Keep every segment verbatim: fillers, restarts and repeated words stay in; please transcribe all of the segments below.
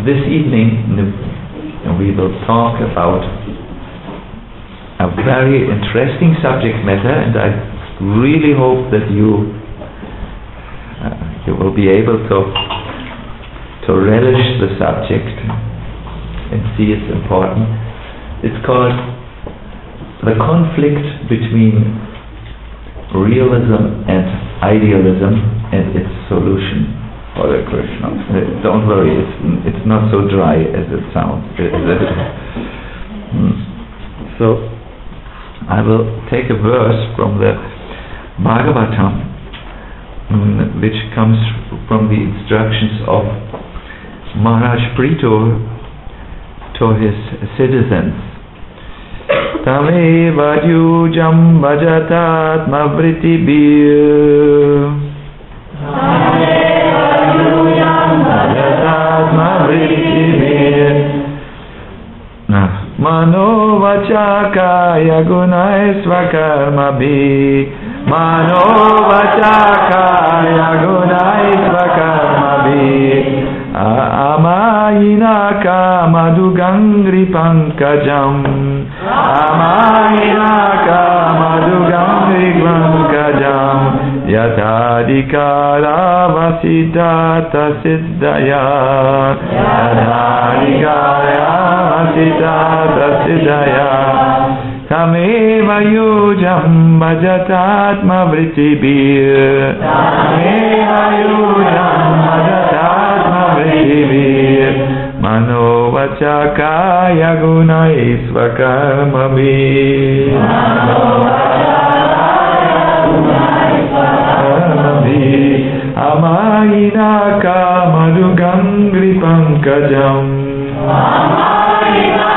this evening we will talk about a very interesting subject matter, and I really hope that you uh, you will be able to to relish the subject and see its importance. It's called the conflict between realism and idealism and its solution. Hare Krishna. Uh, don't worry, it's it's not so dry as it sounds. mm. So I will take a verse from the Bhagavatam, um, which comes from the instructions of Maharaj Prithu to his citizens. Tameva yujam bhajatatma vrittibhir bhajatatma vrittibhir Mano vacha kaya gunai svakarmabhi Mano vacha kaya gunai svakarmabhi Amayina kamadugangri pankajam Amayina kamadugangri pankajam Yatadikara vasitata siddhaya Yatadikara vasitata siddhaya Tameva yujam bhajatatma vrittibhir Tameva yujam bhajatatma vrittibhir Mano vacha kaya gunai svakarmabhir Mano vacha kaya gunai svakarmabhir Amayina kamadugangri pankajam Amayina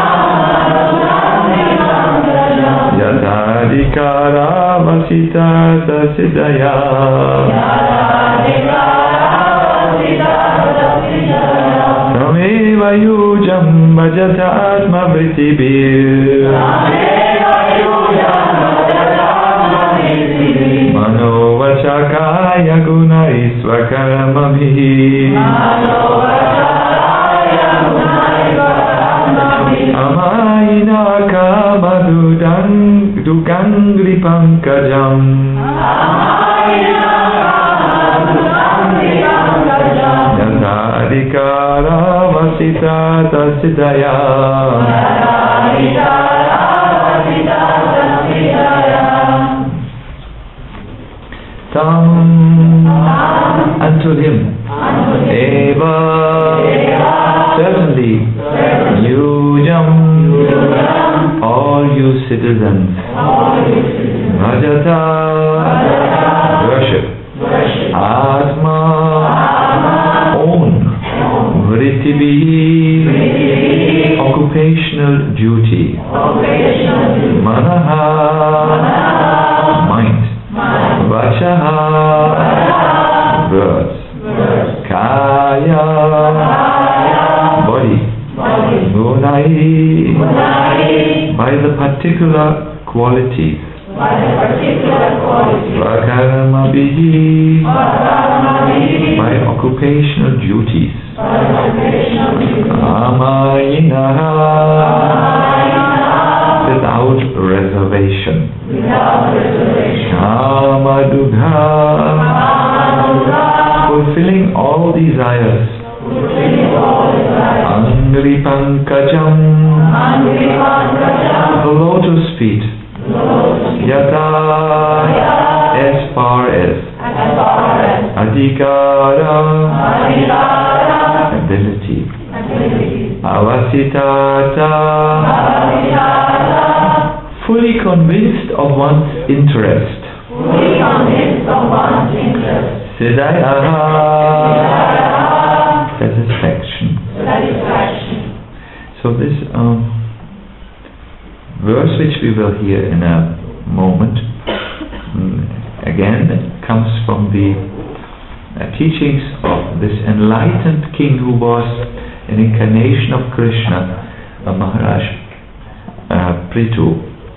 Yatadikara vasitata siddhaya Tameva yujam bhajatatma vrittibhir Mano vacha kaya gunai svakarmabhir Amayina kamadudang dugangri pankajam Yatadikara vasitata siddhaya Tam unto him Eva certainly Yujam all you citizens Bhajata worship Atma own Vrittibhi occupational duty Manaha mind Vachaha words Kaya body Gunai by the particular qualities Svakarmabhi by occupational duties Amayinaha without reservation Kamadugha fulfilling all desires Angri pankajam the lotus feet Yata as far as Adhikara ability Avasitata fully convinced of one's interest Siddhaya satisfaction. So this um, verse which we will hear in a moment um, again comes from the uh, teachings of this enlightened king who was an incarnation of Krishna, uh, Maharaj uh, Prithu.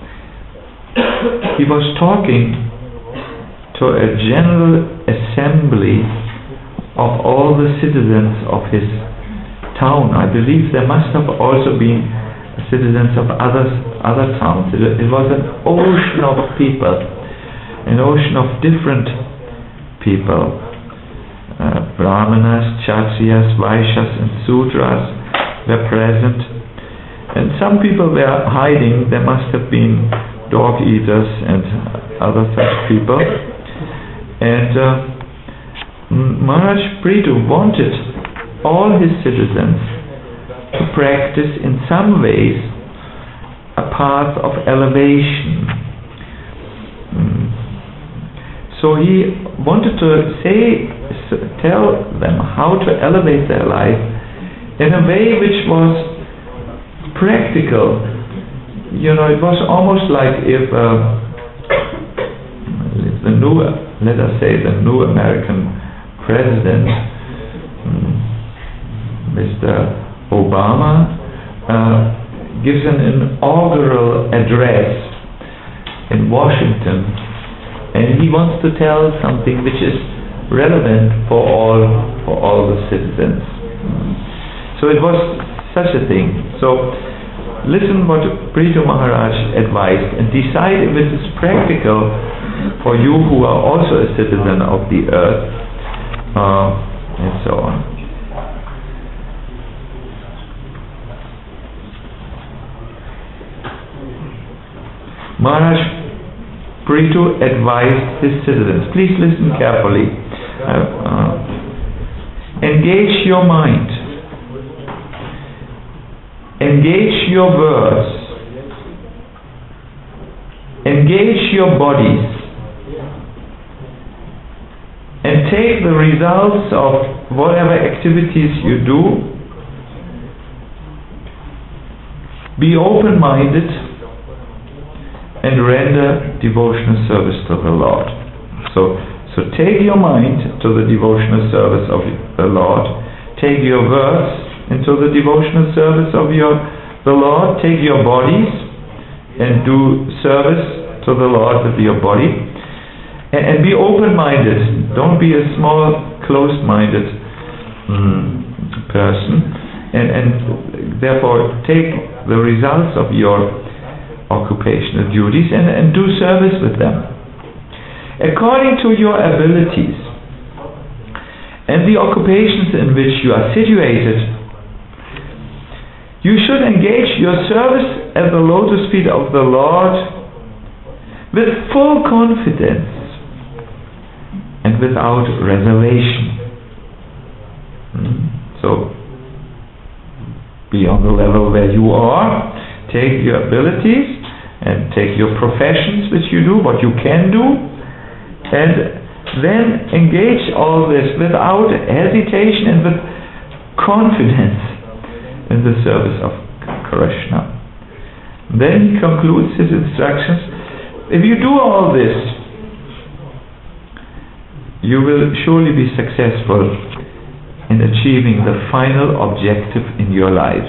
He was talking to a general assembly of all the citizens of his town. I believe there must have also been citizens of other, other towns. It, it was an ocean of people, an ocean of different people. Uh, Brahmanas, Kshatriyas, Vaishyas and Sudras were present. And some people were hiding. There must have been dog eaters and other such people. And uh, Maharaj Prithu wanted all his citizens to practice in some ways a path of elevation. Mm. So he wanted to say, tell them how to elevate their life in a way which was practical. You know, it was almost like if, uh, if the new, let us say, the new American president, Mister Obama, uh, gives an inaugural address in Washington, and he wants to tell something which is relevant for all for all the citizens. So it was such a thing. So listen what Prithu Maharaj advised and decide if it is practical for you who are also a citizen of the earth, uh, and so on. Maharaj Prithu advised his citizens. Please listen carefully. Uh, uh, engage your mind. Engage your words. Engage your bodies. And take the results of whatever activities you do. Be open-minded and render devotional service to the Lord. So, so take your mind to the devotional service of the Lord. Take your words into the devotional service of your the Lord. Take your bodies and do service to the Lord with your body. And, and be open-minded. Don't be a small, closed-minded mm, person. And, and therefore take the results of your occupational duties and, and do service with them according to your abilities and the occupations in which you are situated. You should engage your service at the lotus feet of the Lord with full confidence and without reservation. Hmm? So be on the level where you are. Take your abilities and take your professions which you do, what you can do, and then engage all this without hesitation and with confidence in the service of Krishna. Then he concludes his instructions. If you do all this, you will surely be successful in achieving the final objective in your lives.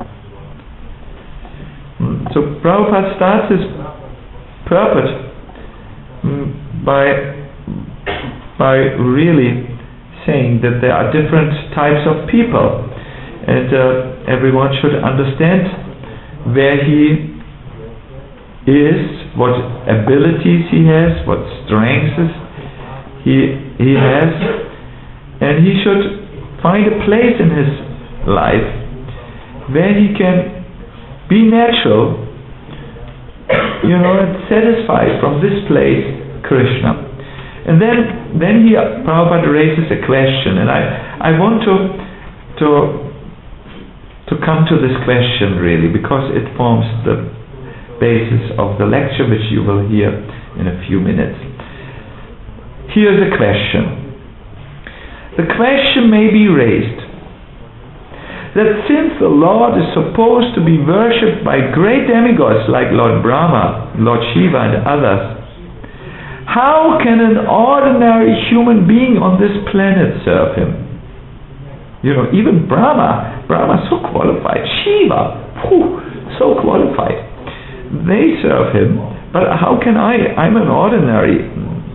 So Prabhupada starts his purport by, by really saying that there are different types of people, and uh, everyone should understand where he is, what abilities he has, what strengths he, he has, and he should find a place in his life where he can be natural, you know, and satisfied from this place, Krishna. And then, then he, Prabhupada raises a question, and I, I want to, to, to come to this question really, because it forms the basis of the lecture which you will hear in a few minutes. Here's a question. The question may be raised that since the Lord is supposed to be worshipped by great demigods like Lord Brahma, Lord Shiva and others, how can an ordinary human being on this planet serve him? You know, even Brahma, Brahma is so qualified, Shiva, whew, so qualified. They serve him, but how can I? I'm an ordinary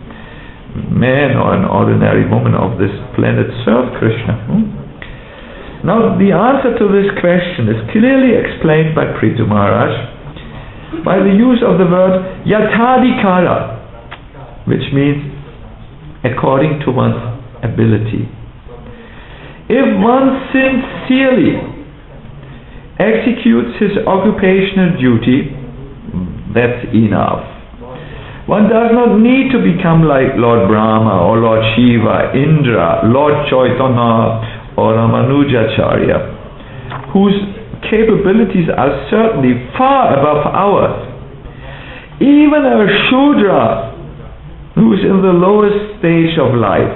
man or an ordinary woman of this planet serve Krishna. Hmm? Now the answer to this question is clearly explained by Prithu Maharaj by the use of the word yatadikara, which means according to one's ability. If one sincerely executes his occupational duty, that's enough. One does not need to become like Lord Brahma or Lord Shiva, Indra, Lord Chaitanya or Ramanujacharya, whose capabilities are certainly far above ours. Even a Shudra, who is in the lowest stage of life,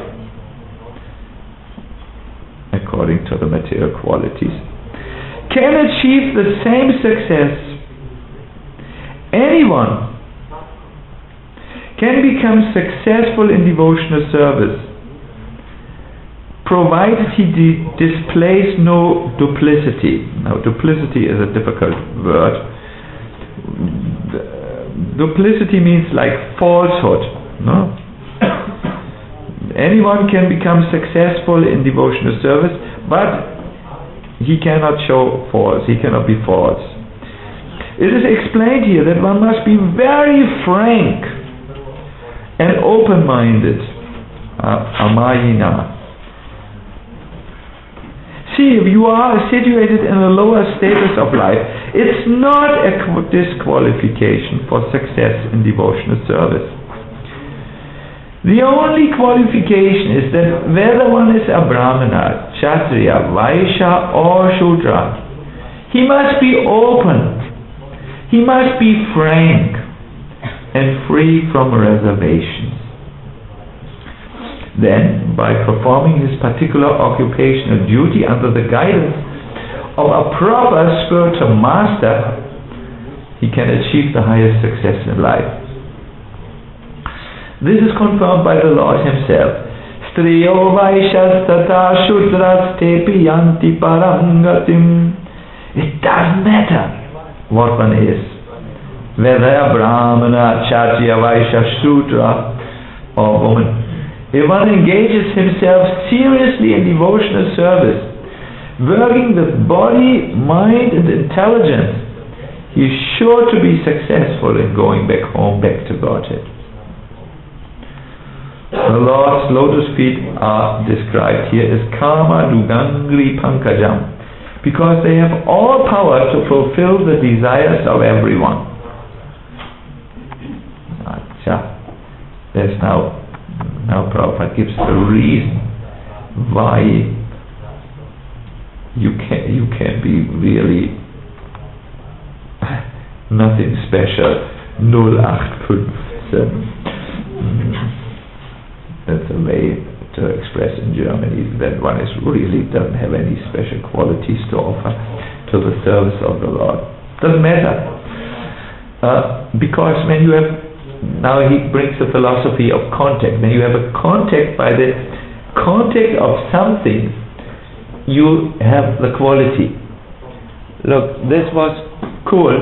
according to the material qualities, can achieve the same success. Anyone can become successful in devotional service, provided he di- displays no duplicity. Now, duplicity is a difficult word. Duplicity means like falsehood. No? Anyone can become successful in devotional service, but he cannot show false. He cannot be false. It is explained here that one must be very frank and open-minded. Uh, amayina. See, if you are situated in a lower status of life, it's not a disqualification for success in devotional service. The only qualification is that whether one is a Brahmana, Kshatriya, Vaishya or Shudra, he must be open, he must be frank and free from reservations. Then, by performing his particular occupational duty under the guidance of a proper spiritual master, he can achieve the highest success in life. This is confirmed by the Lord himself. Striyo vaishyas tata shudras tepi yanti parangatim. It doesn't matter what one is, whether a Brahmana, Kshatriya, Vaishya, Shudra or woman. If one engages himself seriously in devotional service, working with body, mind and intelligence, he is sure to be successful in going back home, back to Godhead. The Lord's lotus feet are described here as Kama Dugangri Pankajam, because they have all power to fulfill the desires of everyone. Acha. There's now Now Prabhupada gives the reason why you can you can be really nothing special. null acht fünfzehn. That's a way to express in Germany that one is really doesn't have any special qualities to offer to the service of the Lord. Doesn't matter. Uh, because when you have Now he brings the philosophy of contact. When you have a contact, by the contact of something, you have the quality. Look, this was cool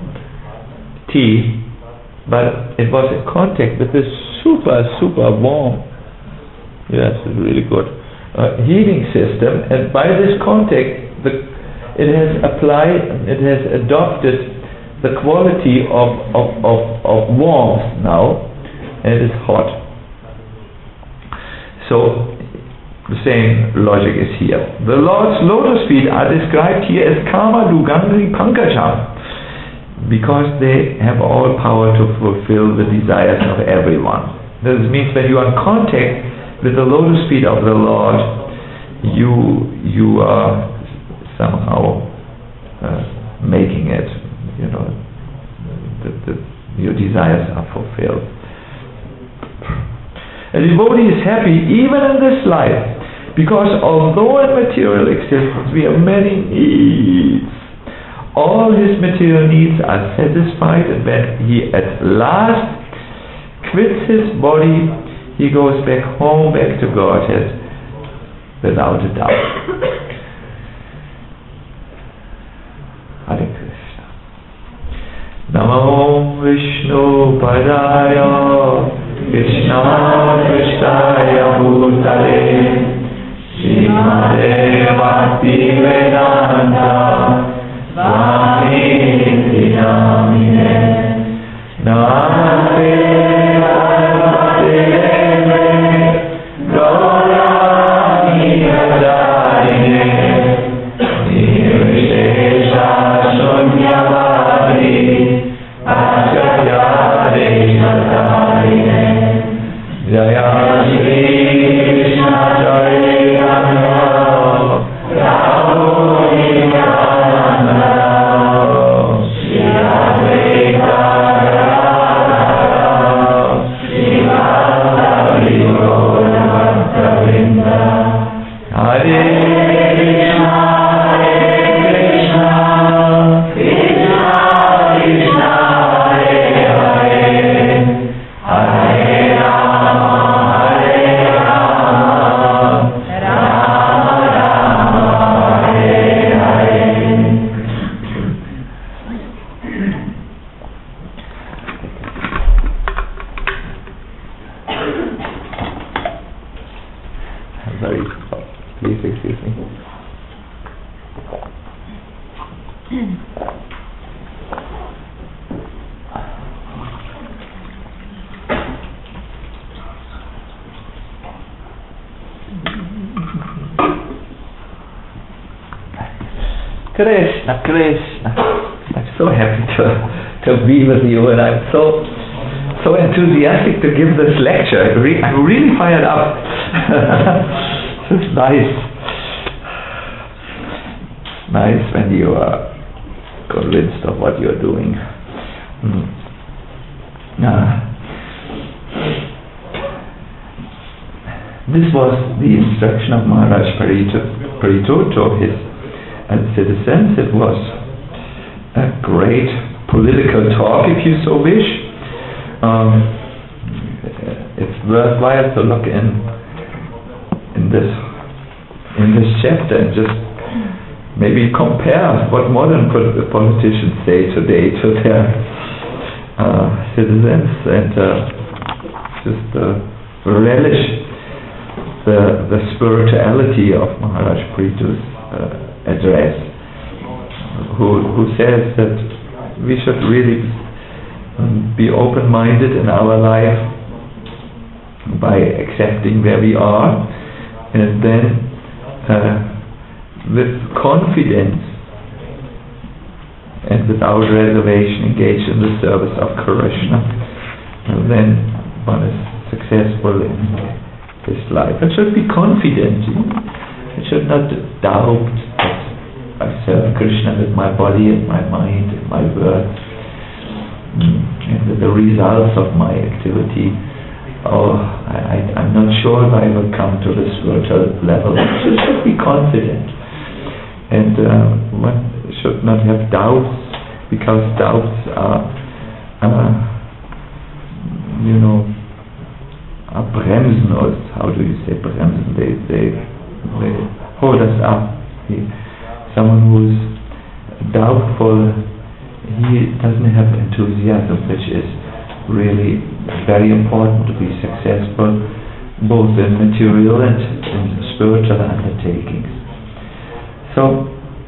tea, but it was in contact with this super, super warm, yes, really good, uh, heating system, and by this contact, the, it has applied, it has adopted the quality of, of, of, of warmth now, and it is hot. So the same logic is here. The Lord's lotus feet are described here as Kama Dugangri Pankajam, because they have all power to fulfill the desires of everyone. This means when you are in contact with the lotus feet of the Lord, you you are somehow uh, making it, you know, the, the, your desires are fulfilled. A devotee is happy even in this life, because although in material existence we have many needs, all his material needs are satisfied, and when he at last quits his body, he goes back home, back to Godhead, without a doubt. Hare Krishna. Namo Vishnu Padaya Krishna Krishnaya Bhutale Sri Srimate Bhaktivedanta Swami Iti Namine Namaste Namaste Gaurani Hridayine Nirvishesha Shunyavadi Acharya Deshatarine Jaya Shri Krishna Chaitanya Prabhu Nityananda Shri Advaita Gadadhara Srivastava Gaura Bhakta-vrinda Hare Krishna Hare Krishna Krishna Krishna Hare Hare Hare Rama Hare Rama Rama Rama Hare Hare. I'm very sorry. Please excuse me. Krishna, Krishna. I'm so happy to, to be with you, and I'm so so enthusiastic to give this lecture. I'm, re- I'm really fired up. It's nice. Nice when you are convinced of what you're doing. Mm. Uh, this was the instruction of Maharaj Parito, Parito to his uh, citizens. It was a great political talk, if you so wish. Um, it's worthwhile to look in in this in this chapter and just maybe compare what modern po- politicians say today to their uh, citizens, and uh, just uh, relish the the spirituality of Maharaj Parito's uh, address, who who says that we should really um, be open-minded in our life by accepting where we are, and then uh, with confidence and without reservation engage in the service of Krishna. And then one is successful in his life. It should be confident. It should not doubt that I serve Krishna with my body and my mind and my words, and with the results of my activity. Oh, I, I, I'm not sure if I will come to the spiritual level. So should be confident, and uh, one should not have doubts, because doubts are, uh, you know, are bremsen, or how do you say bremsen? They they, they hold us up. He, someone who's doubtful, he doesn't have enthusiasm, which is really very important to be successful both in material and in spiritual undertakings. So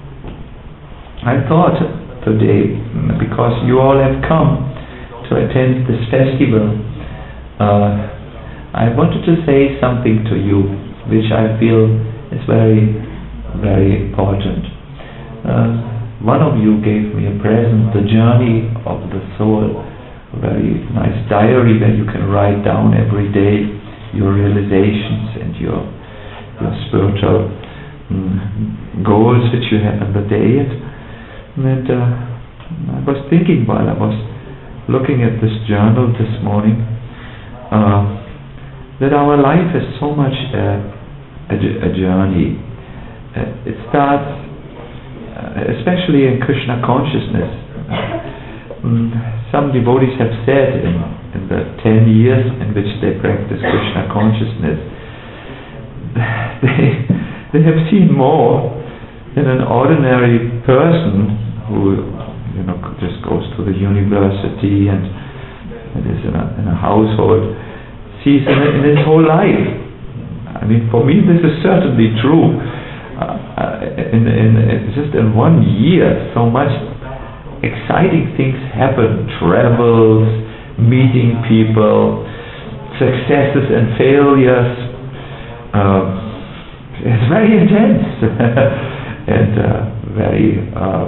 I thought today, because you all have come to attend this festival, uh, I wanted to say something to you which I feel is very, very important. Uh, one of you gave me a present, The Journey of the Soul, a very nice diary where you can write down every day your realizations and your your spiritual um, goals which you have in the day. And uh, I was thinking while I was looking at this journal this morning, uh, that our life is so much uh, a, a journey. Uh, it starts, uh, especially in Krishna consciousness. Um, some devotees have said in, in the ten years in which they practice Krishna consciousness, they, they have seen more than an ordinary person who, you know, just goes to the university and, and is in a, in a household sees in, in his whole life. I mean, for me, this is certainly true. Uh, in, in, in just in one year, so much exciting things happen. Travels, meeting people, successes and failures. Uh, it's very intense and uh, very, uh,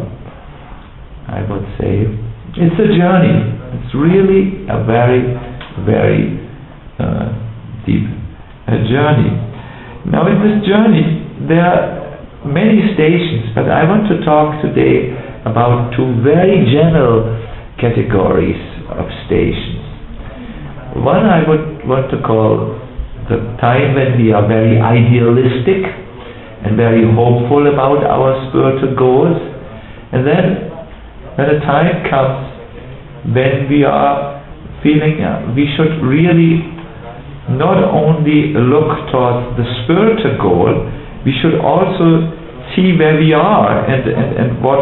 I would say, it's a journey. It's really a very, very uh, deep uh, journey. Now, in this journey, there are many stations, but I want to talk today about two very general categories of stations. One I would want to call the time when we are very idealistic and very hopeful about our spiritual goals, and then when a time comes when we are feeling uh, we should really not only look towards the spiritual goal, we should also see where we are and, and, and what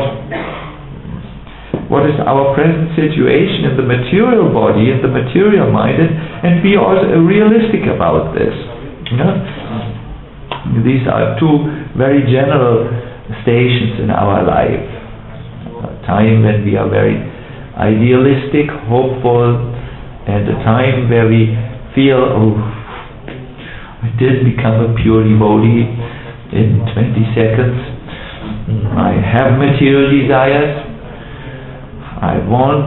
what is our present situation in the material body, in the material mind, and, and be also realistic about this. You know? These are two very general stations in our life. A time when we are very idealistic, hopeful, and a time where we feel, oh, I did become a pure devotee in twenty seconds. I have material desires. I want,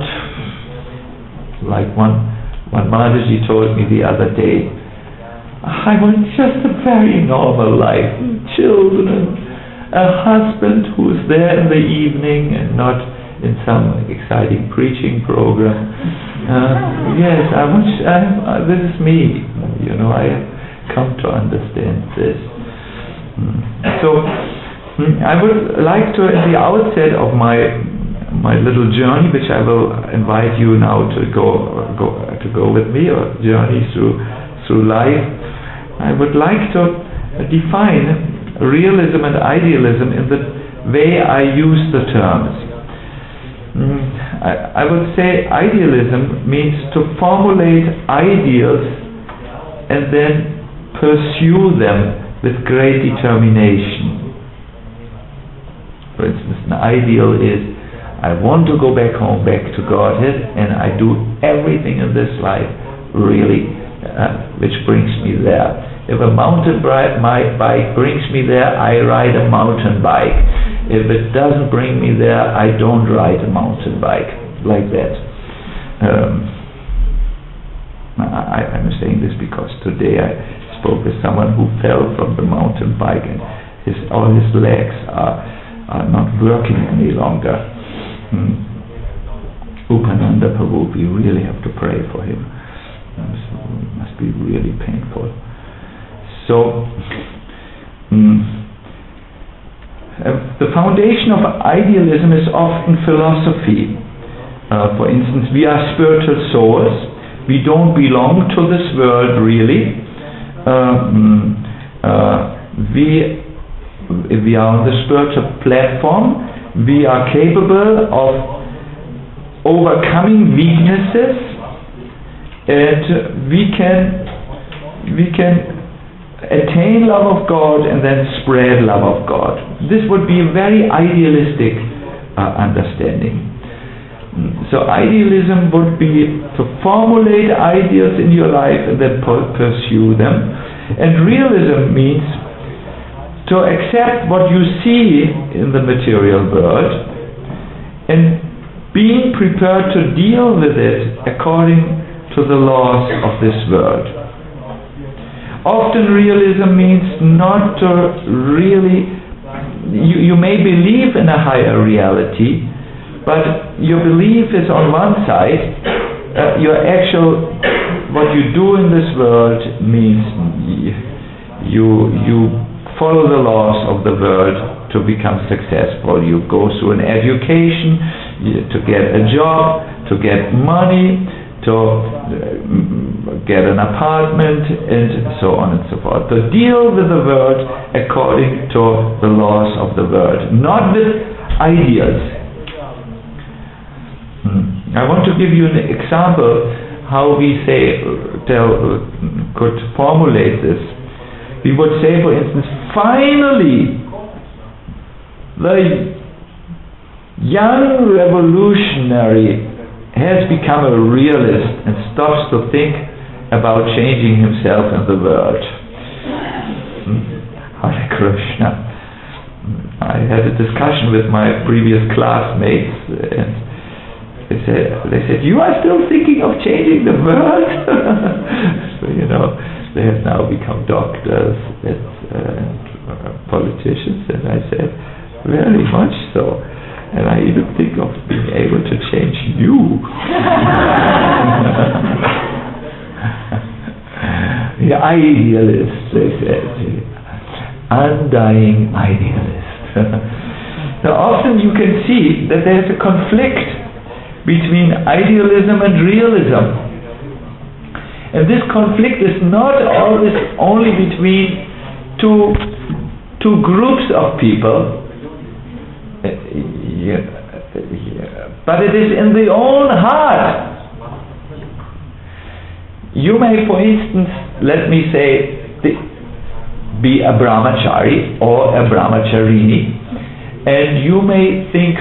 like one one Mataji told me the other day, I want just a very normal life, children, a husband who's there in the evening and not in some exciting preaching program. Uh, yes, I want. I, uh, this is me. You know, I have come to understand this. Mm. So, mm, I would like to, at the outset of my my little journey, which I will invite you now to go go to go with me, or journey through through life. I would like to define realism and idealism in the way I use the terms. Mm, I, I would say idealism means to formulate ideals and then pursue them with great determination. For instance, an ideal is, I want to go back home, back to Godhead, and I do everything in this life really uh, which brings me there. If a mountain bike brings me there, I ride a mountain bike. If it doesn't bring me there, I don't ride a mountain bike. Like that. Um, I, I'm saying this because today I spoke with someone who fell from the mountain bike and his, all his legs are, are not working any longer. Hmm. Upananda Prabhu, we really have to pray for him. It must be really painful. So, mm, uh, the foundation of idealism is often philosophy. Uh, for instance, we are spiritual souls. We don't belong to this world really. Um, uh, we, we are on the spiritual platform. We are capable of overcoming weaknesses, and we can we can attain love of God and then spread love of God. This would be a very idealistic uh, understanding. So idealism would be to formulate ideas in your life and then pursue them. And realism means to accept what you see in the material world and being prepared to deal with it according to the laws of this world. Often realism means not to really, you, you may believe in a higher reality, but your belief is on one side, uh, your actual, what you do in this world means you, you follow the laws of the world to become successful. You go through an education, you, to get a job, to get money, to uh, get an apartment, and so on and so forth. To deal with the world according to the laws of the world, not with ideas. Hmm. I want to give you an example how we say, tell, could formulate this. we would say, for instance, finally, the young revolutionary has become a realist and stops to think about changing himself and the world. Hare Krishna. I had a discussion with my previous classmates, and they said, they said, you are still thinking of changing the world? So, you know, they have now become doctors and, uh, and uh, politicians, and I said, very much so. And I even think of being able to change you. The idealist, they said. Undying idealist. Now often you can see that there's a conflict between idealism and realism. And this conflict is not always only between two, two groups of people, yeah, yeah, but it is in the own heart. You may, for instance, let me say, be a brahmachari or a brahmacharini, and you may think,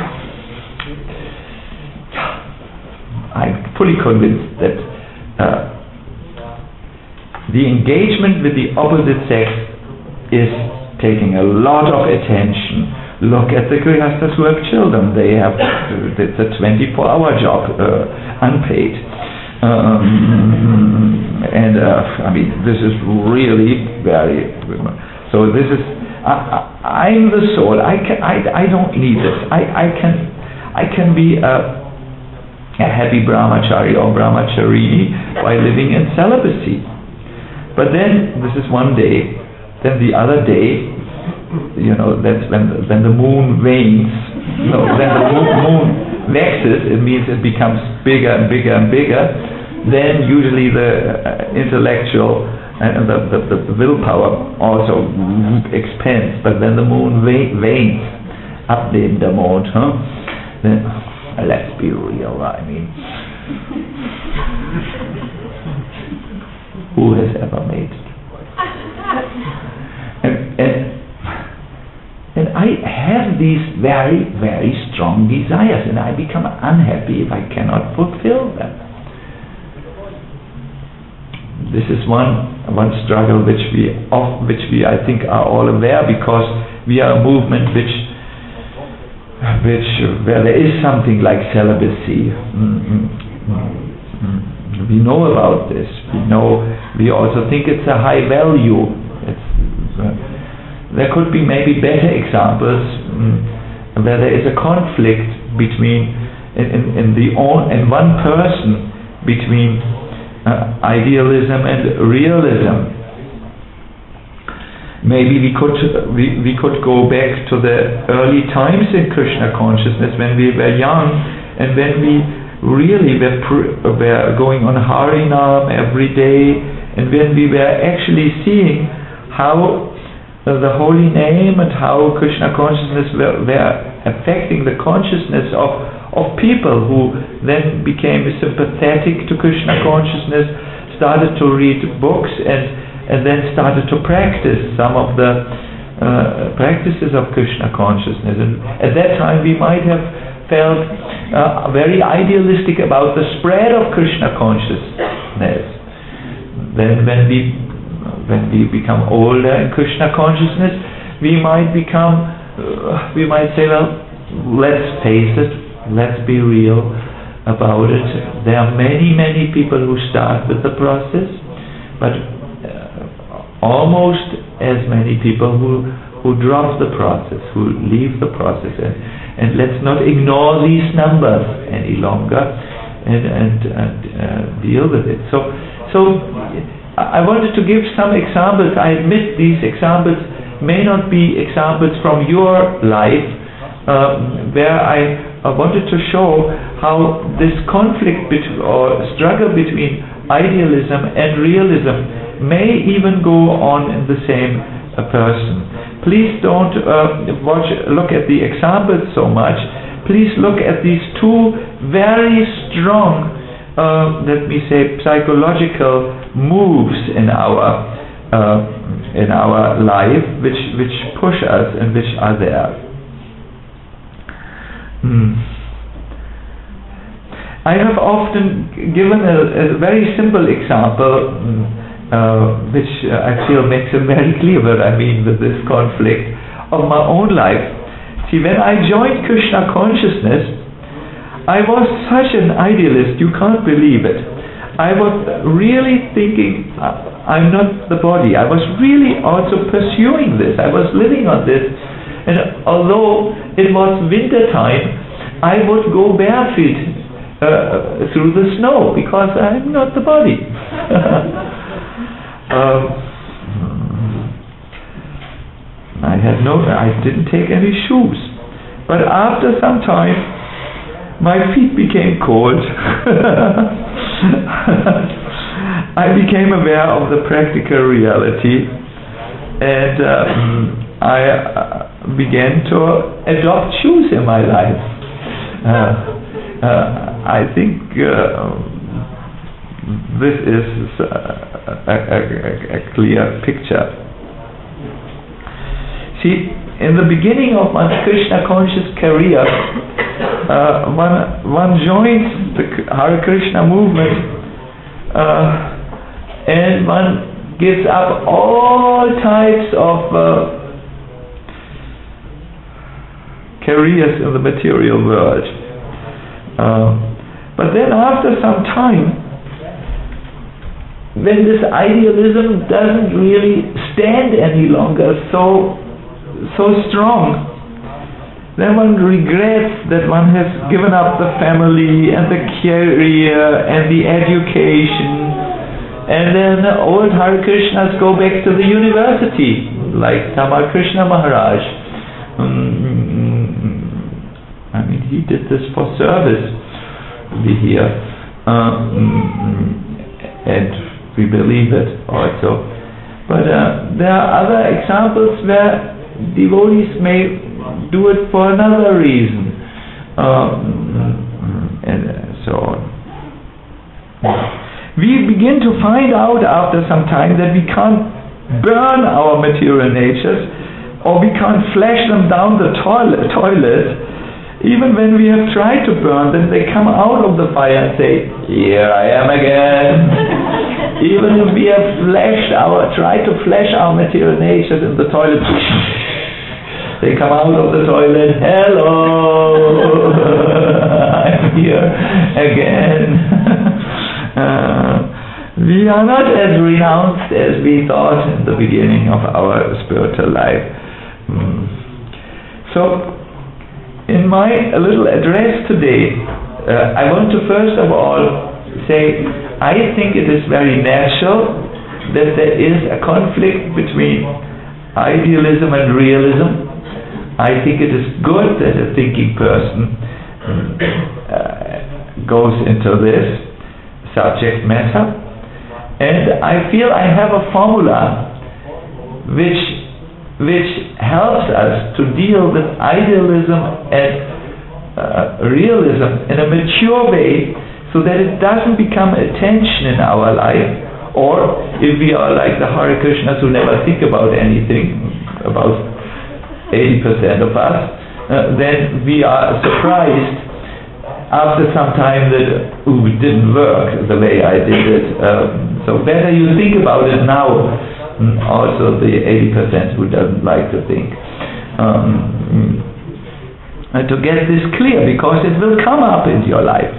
I'm fully convinced that uh, the engagement with the opposite sex is taking a lot of attention. Look at the grihasthas who have children. They have, uh, it's a twenty-four hour job, uh, unpaid. Um, and uh, I mean, this is really very. So this is. I, I, I'm the soul. I can. I, I don't need this. I, I can. I can be a, a happy brahmachari or brahmacharini by living in celibacy. But then this is one day. Then the other day, you know, that's when when the moon wanes. No, when the moon, moon waxes, it means it becomes bigger and bigger and bigger. Then usually the uh, intellectual and the, the, the, the willpower also expands. But when the moon wa- wanes, abnehmen der Mond, huh? Then uh, let's be real. I mean, who has ever made it? And, and And I have these very, very strong desires, and I become unhappy if I cannot fulfill them. This is one one struggle which we, of which we I think are all aware, because we are a movement which, which where there is something like celibacy. Mm-hmm. Mm-hmm. We know about this. We know. We also think it's a high value. It's, uh, There could be maybe better examples um, where there is a conflict between, in, in, in the own, in one person, between uh, idealism and realism. Maybe we could we, we could go back to the early times in Krishna consciousness when we were young, and when we really were pr- were going on Harinam every day, and when we were actually seeing how Uh, the holy name and how Krishna consciousness were, were affecting the consciousness of, of people who then became sympathetic to Krishna consciousness, started to read books, and, and then started to practice some of the uh, practices of Krishna consciousness. And at that time we might have felt uh, very idealistic about the spread of Krishna consciousness. Then when we When we become older in Krishna consciousness, we might become, uh, we might say, well, let's face it, let's be real about it. There are many, many people who start with the process, but uh, almost as many people who, who drop the process, who leave the process. And, and let's not ignore these numbers any longer and, and, and uh, deal with it. So, so I wanted to give some examples. I admit these examples may not be examples from your life, um, where I uh, wanted to show how this conflict bet- or struggle between idealism and realism may even go on in the same uh, person. Please don't uh, watch, look at the examples so much. Please look at these two very strong Uh, let me say, psychological moves in our uh, in our life which which push us and which are there. Hmm. I have often given a, a very simple example, uh, which uh, I feel makes it very clear what I mean with this conflict of my own life. See, when I joined Krishna consciousness, I was such an idealist, you can't believe it. I was really thinking, uh, I'm not the body. I was really also pursuing this. I was living on this. And although it was winter time, I would go barefoot uh, through the snow because I'm not the body. um, I had no, I didn't take any shoes. But after some time, my feet became cold. I became aware of the practical reality, and uh, I uh, began to adopt shoes in my life. Uh, uh, I think uh, this is uh, a, a, a clear picture. See, in the beginning of my Krishna conscious career, uh, one, one joins the Hare Krishna movement uh, and one gives up all types of uh, careers in the material world. Uh, but then after some time, when this idealism doesn't really stand any longer so so strong, then one regrets that one has given up the family and the career and the education, and then the old Hare Krishnas go back to the university, like Tamal Krishna Maharaj. Um, I mean, he did this for service we hear, um, and we believe it also. But uh, there are other examples where devotees may do it for another reason, um, and so on. We begin to find out after some time that we can't burn our material natures, or we can't flash them down the toilet, toilet. Even when we have tried to burn them, they come out of the fire and say, "Here I am again." Even if we have flashed our, tried to flash our material natures in the toilet, they come out of the toilet, "Hello, I'm here again." uh, we are not as renounced as we thought in the beginning of our spiritual life. Mm. So, in my little address today, uh, I want to first of all say, I think it is very natural that there is a conflict between idealism and realism. I think it is good that a thinking person uh, goes into this subject matter, and I feel I have a formula which which helps us to deal with idealism and uh, realism in a mature way, so that it doesn't become a tension in our life, or if we are like the Hare Krishnas who never think about anything, about eighty percent of us, uh, then we are surprised after some time that ooh, it didn't work the way I did it. Um, so better you think about it now. Also the eighty percent who doesn't like to think. Um, and to get this clear, because it will come up in your life.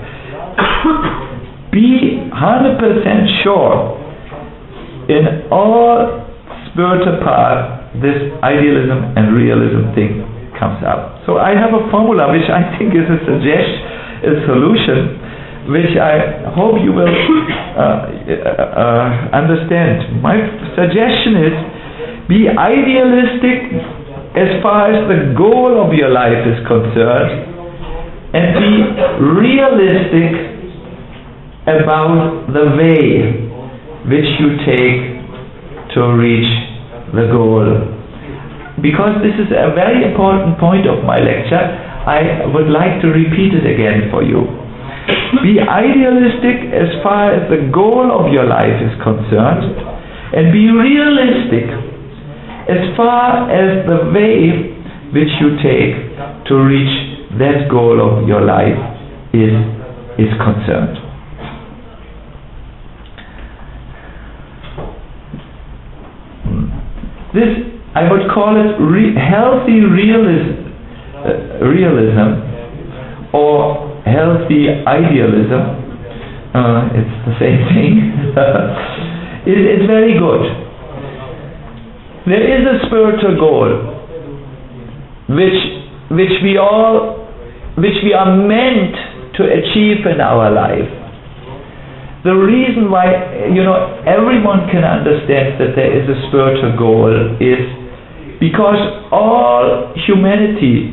Be one hundred percent sure in all spiritual paths this idealism and realism thing comes up. So I have a formula which I think is a suggestion, a solution, which I hope you will uh, uh, understand. My suggestion is, be idealistic as far as the goal of your life is concerned, and be realistic about the way which you take to reach the goal. Because this is a very important point of my lecture, I would like to repeat it again for you. Be idealistic as far as the goal of your life is concerned, and be realistic as far as the way which you take to reach that goal of your life is, is concerned. This, I would call it re- healthy realism, uh, realism or healthy idealism. Uh, it's the same thing. it, it's very good. There is a spiritual goal which which we all which we are meant to achieve in our life. The reason why, you know, everyone can understand that there is a spiritual goal is because all humanity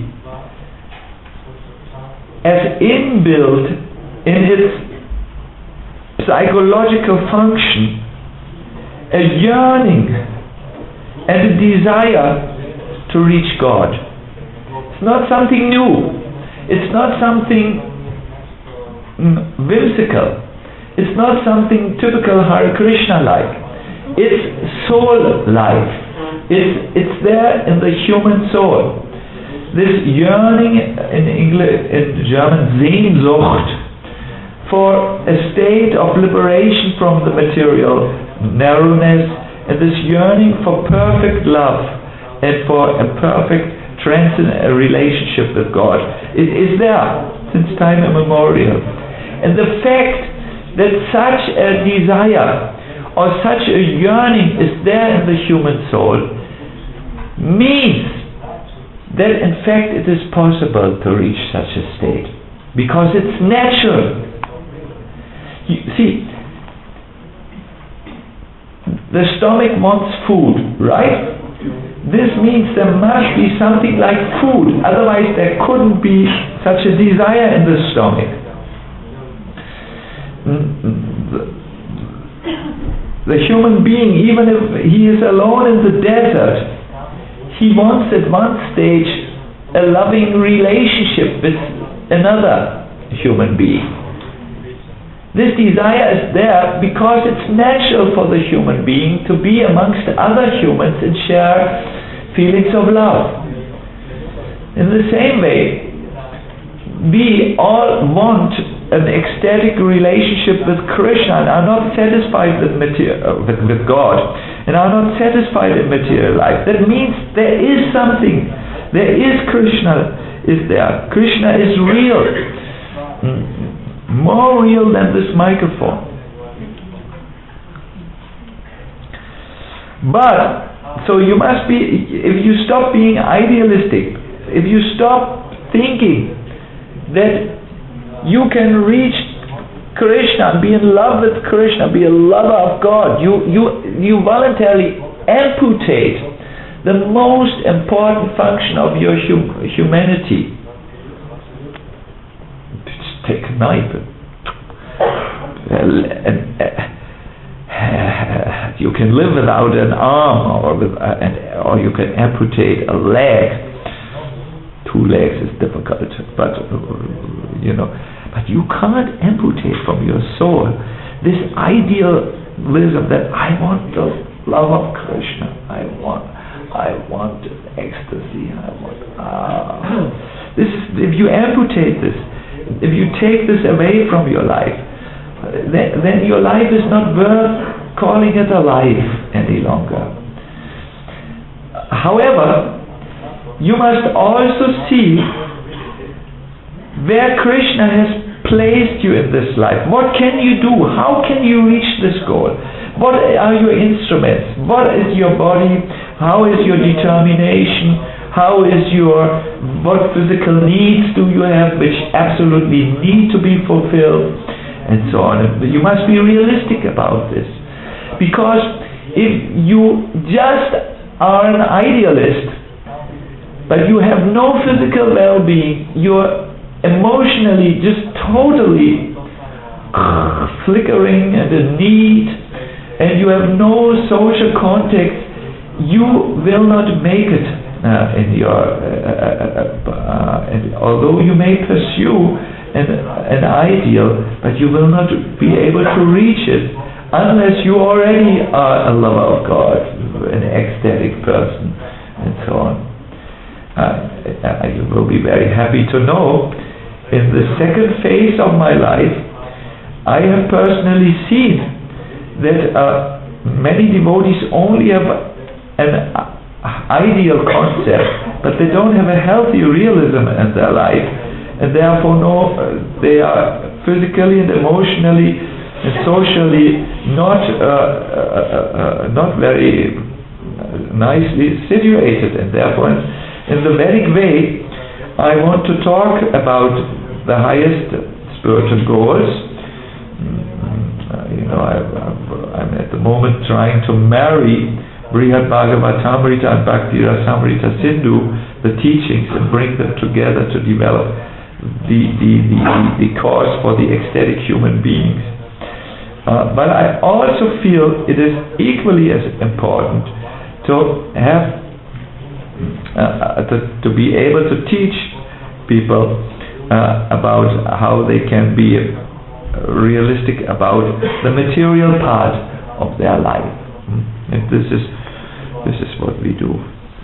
has inbuilt in its psychological function a yearning and a desire to reach God. It's not something new. It's not something mm, whimsical. It's not something typical Hare Krishna like. It's soul life. It's, it's there in the human soul. This yearning, in English, in German, Sehnsucht, for a state of liberation from the material narrowness, and this yearning for perfect love and for a perfect transcendent relationship with God. It is there since time immemorial. And the fact that such a desire or such a yearning is there in the human soul means that in fact it is possible to reach such a state, because it's natural. You see, the stomach wants food, right? This means there must be something like food, otherwise there couldn't be such a desire in the stomach. The human being, even if he is alone in the desert, he wants at one stage a loving relationship with another human being. This desire is there because it's natural for the human being to be amongst other humans and share feelings of love. In the same way, we all want an ecstatic relationship with Krishna and are not satisfied with, material, with, with God and are not satisfied in material life. That means there is something. There is Krishna is there. Krishna is real. More real than this microphone. But, so you must be, if you stop being idealistic, if you stop thinking that you can reach Krishna, be in love with Krishna, be a lover of God, you, you, you voluntarily amputate the most important function of your hum- humanity. Just take a knife and, and uh, you can live without an arm, or, with, uh, and, or you can amputate a leg. Two legs is difficult, but uh, you know, but you can't amputate from your soul this idealism that I want the love of Krishna, I want, I want ecstasy, I want. Ah, this is, if you amputate this, if you take this away from your life, then, then your life is not worth calling it a life any longer. However, you must also see where Krishna has placed you in this life. What can you do? How can you reach this goal? What are your instruments? What is your body? How is your determination? How is your, what physical needs do you have which absolutely need to be fulfilled? And so on. You must be realistic about this. Because if you just are an idealist, but you have no physical well-being, you're emotionally just totally flickering and in need, and you have no social contact, you will not make it uh, in your uh, uh, uh, and although you may pursue an, an ideal, but you will not be able to reach it unless you already are a lover of God, an ecstatic person, and so on. Uh, you will be very happy to know, in the second phase of my life, I have personally seen that uh, many devotees only have an ideal concept, but they don't have a healthy realism in their life, and therefore no, they are physically and emotionally and socially not uh, uh, uh, not very nicely situated, and therefore in the Vedic way I want to talk about the highest spiritual goals. Uh, you know, I, I'm at the moment trying to marry Brihad Bhagavatamrita and Bhakti Rasamrita Sindhu, the teachings, and bring them together to develop the, the, the, the cause for the ecstatic human beings. Uh, but I also feel it is equally as important to have uh, to, to be able to teach people uh, about how they can be realistic about the material part of their life. And this is this is what we do.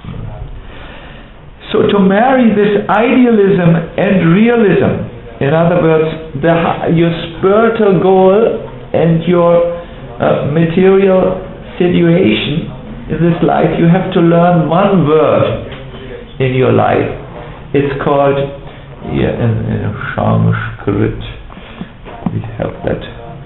So to marry this idealism and realism, in other words, the, your spiritual goal and your uh, material situation in this life, you have to learn one word in your life. It's called, yeah, in, in Sanskrit, we have that,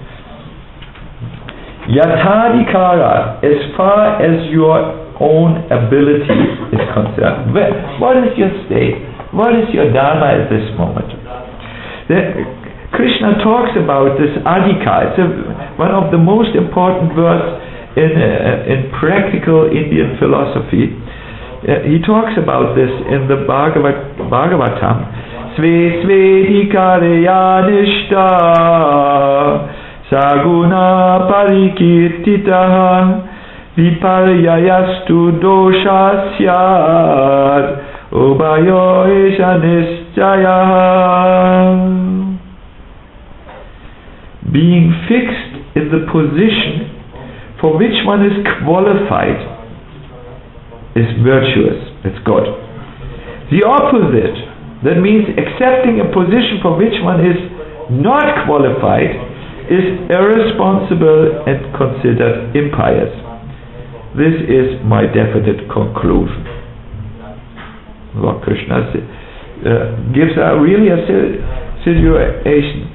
Yatadikara, as far as your own ability is concerned. What is your state? What is your dharma at this moment? The, Krishna talks about this adhika. It's a, one of the most important words in, uh, in practical Indian philosophy. Uh, he talks about this in the Bhagavat, Bhagavatam. Sve svedikareya nishta saguna parikirtitaha viparyayastu dosha syad ubayo esha nischayaha. Being fixed in the position for which one is qualified is virtuous, it's good. The opposite, that means accepting a position for which one is not qualified, is irresponsible and considered impious. This is my definite conclusion. Lord Krishna uh, gives a really a situation.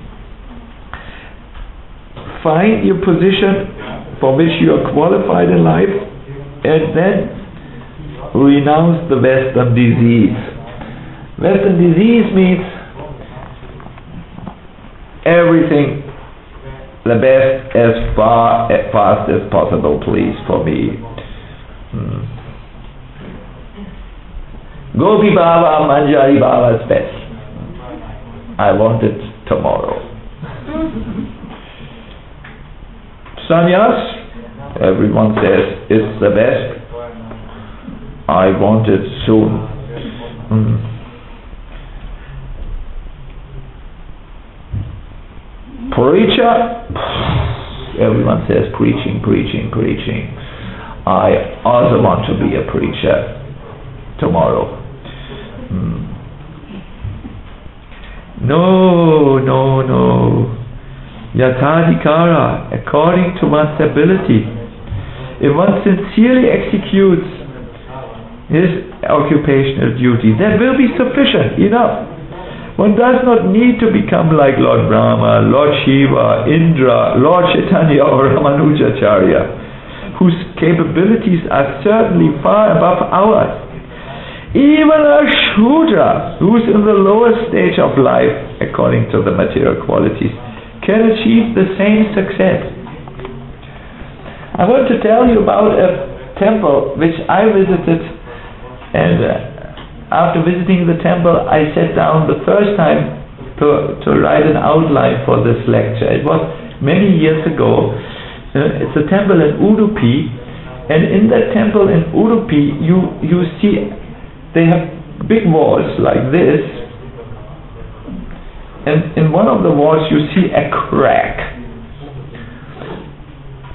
Find your position for which you are qualified in life, and then renounce the Western disease. Western disease means everything the best as far as fast as possible, please, for me. Hmm. Gopi Baba, Manjari Baba's best. I want it tomorrow. Sannyas, everyone says it's the best. I want it soon. Hmm. Preacher, everyone says preaching, preaching, preaching. I also want to be a preacher tomorrow. Hmm. No, no, no. Yatadikara, according to one's ability. If one sincerely executes his occupational duty, that will be sufficient, enough. One does not need to become like Lord Brahma, Lord Shiva, Indra, Lord Chaitanya or Ramanujacharya, whose capabilities are certainly far above ours. Even a Shudra, who is in the lower stage of life, according to the material qualities, can achieve the same success. I want to tell you about a temple which I visited, and uh, after visiting the temple, I sat down the first time to, to write an outline for this lecture. It was many years ago. Uh, it's a temple in Udupi, and in that temple in Udupi, you, you see they have big walls like this, and in one of the walls you see a crack.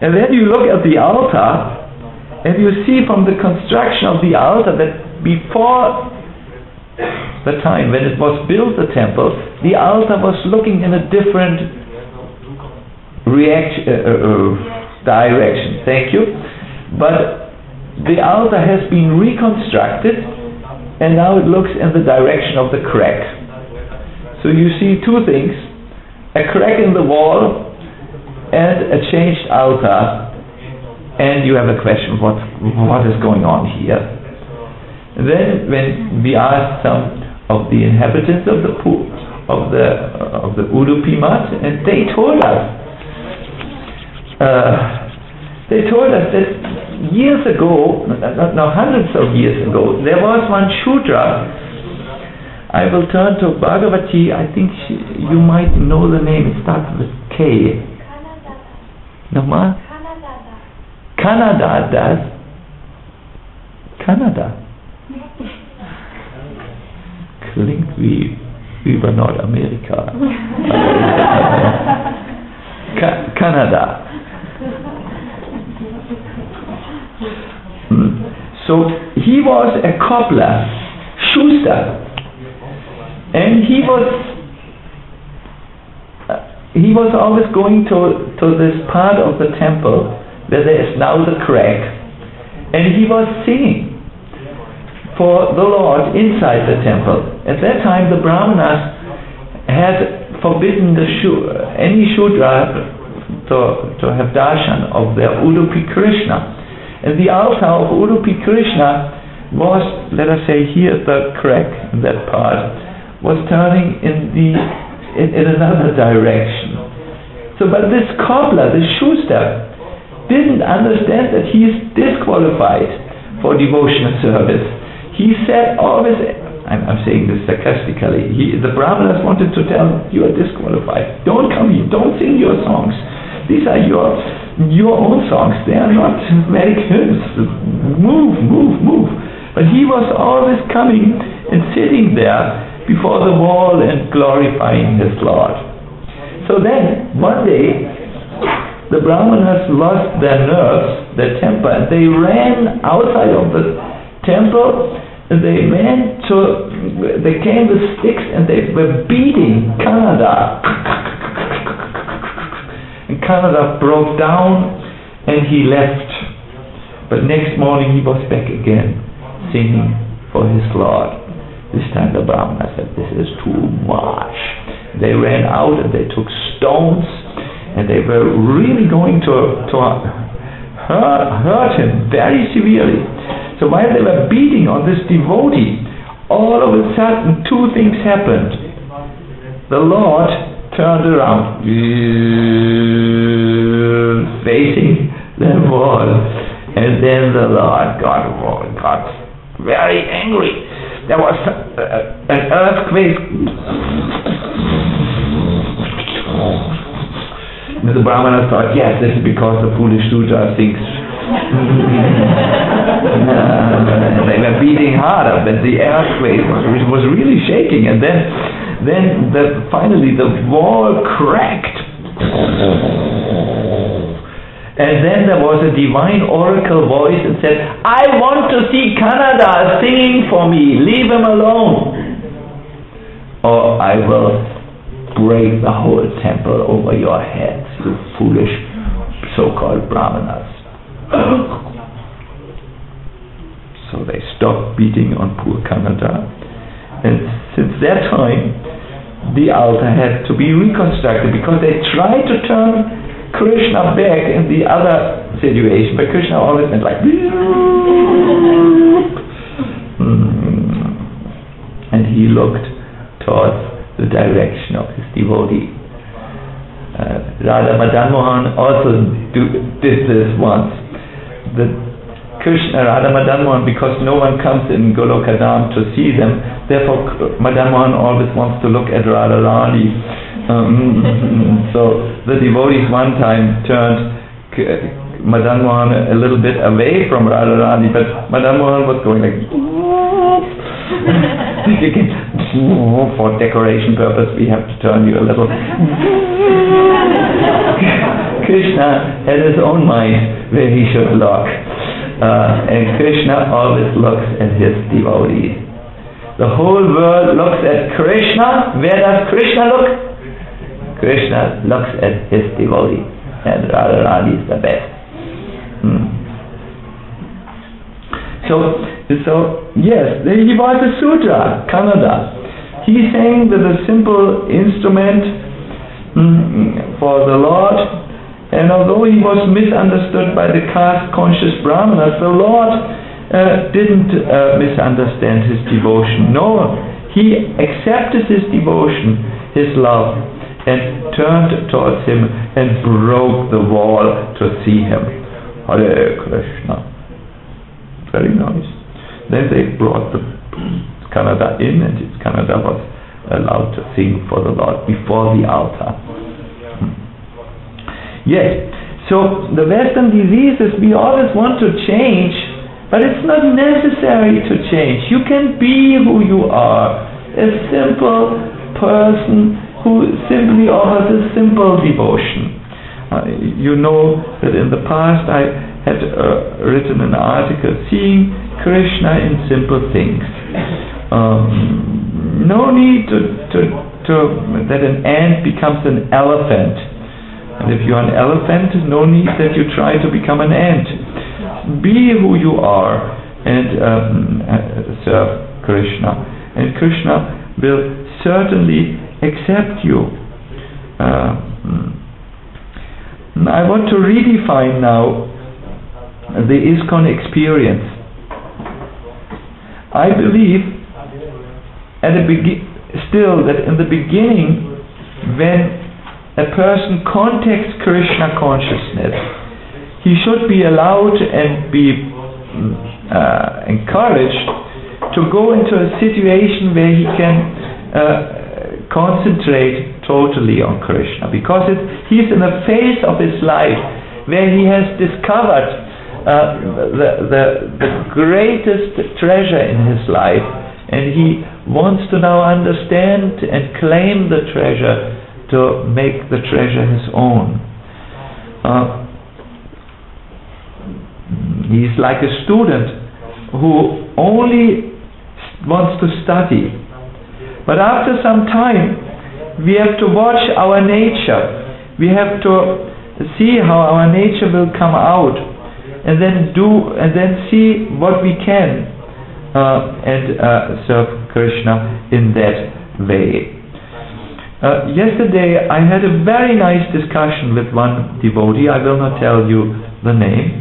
And then you look at the altar, and you see from the construction of the altar that before the time when it was built, the temple, the altar was looking in a different reaction, uh, uh, direction. Thank you. But the altar has been reconstructed, and now it looks in the direction of the crack. So you see two things: a crack in the wall and a changed altar. And you have a question: what what is going on here? And then, when we asked some of the inhabitants of the pool, of the uh, of the Udupi Math, and they told us, uh, they told us that years ago, no, hundreds of years ago, there was one Shudra. I will turn to Bhagavati. I think she, you might know the name. It starts with K. Nama? Canada does. Canada. Klingt wie über Nordamerika. Ka- Canada. So he was a cobbler, Schuster, and he was uh, he was always going to to this part of the temple where there is now the crack, and he was singing for the Lord inside the temple. At that time, the Brahmanas had forbidden the Shu- any Shudra to, to have darshan of their Udupi Krishna. And the altar of Udupi Krishna was, let us say, here the crack in that part, was turning in the in, in another direction. So, but this cobbler, this Schuster, didn't understand that he is disqualified for devotional service. He said always, I'm, I'm saying this sarcastically, he, the Brahmanas wanted to tell him, you are disqualified. Don't come here, don't sing your songs. These are your your own songs, they are not Vedic hymns. Move, move, move. But he was always coming and sitting there before the wall and glorifying his Lord. So then, one day, the Brahmanas lost their nerves, their temper, and they ran outside of the temple, and they ran to, they came with sticks and they were beating Kanada. And Kanada broke down and he left. But next morning he was back again, singing for his Lord. This time the Brahmana said, this is too much. They ran out and they took stones, and they were really going to, to hurt, hurt him very severely. So while they were beating on this devotee, all of a sudden two things happened. The Lord turned around, facing the wall, and then the Lord got, got very angry. There was uh, an earthquake. And the Brahmana thought, yes, this is because the foolish Shudra thinks. uh, they were beating harder, but the earthquake was, was really shaking, and then, then the, finally the wall cracked. And then there was a divine oracle voice and said, I want to see Kanada singing for me, leave him alone, or I will break the whole temple over your heads, you foolish so-called Brahmanas. So they stopped beating on poor Kanada, and since that time the altar had to be reconstructed, because they tried to turn Krishna back in the other situation, but Krishna always went like and he looked towards the direction of his devotee. Uh, Radha Madan Mohan also do, did this once. The Krishna, Radha Madan Mohan, because no one comes in Golokadam to see them, therefore Madan Mohan always wants to look at Radha Rani. Um, so the devotees one time turned Madan Mohan a little bit away from Radharani, but Madan Mohan was going like for decoration purpose we have to turn you a little. Krishna had his own mind where he should look. Uh, and Krishna always looks at his devotees. The whole world looks at Krishna. Where does Krishna look? Krishna looks at his devotee, and Radharani is the best. Hmm. So, so yes, he was a Sudra, Kannada. He sang with a simple instrument mm, for the Lord, and although he was misunderstood by the caste-conscious Brahmanas, the Lord uh, didn't uh, misunderstand his devotion. No, he accepted his devotion, his love, and turned towards him and broke the wall to see him. Hare Krishna. Very nice. Then they brought the Kannada in, and Kannada was allowed to sing for the Lord before the altar. Hmm. Yes, so the Western diseases, we always want to change, but it's not necessary to change. You can be who you are, a simple person who simply offers a simple devotion. Uh, you know that in the past I had uh, written an article, Seeing Krishna in Simple Things. Um, no need to, to, to that an ant becomes an elephant. And if you're an elephant, no need that you try to become an ant. Be who you are and um, serve Krishna. And Krishna will certainly accept you. Uh, I want to redefine now the ISKCON experience. I believe at the begi- still that in the beginning, when a person contacts Krishna consciousness, he should be allowed and be uh, encouraged to go into a situation where he can uh, concentrate totally on Krishna, because it, he's in a phase of his life where he has discovered uh, the, the, the greatest treasure in his life, and he wants to now understand and claim the treasure to make the treasure his own. Uh, he's like a student who only wants to study, but after some time we have to watch our nature. We have to see how our nature will come out, and then do and then see what we can uh, and uh, serve Krishna in that way. Uh, yesterday I had a very nice discussion with one devotee. I will not tell you the name.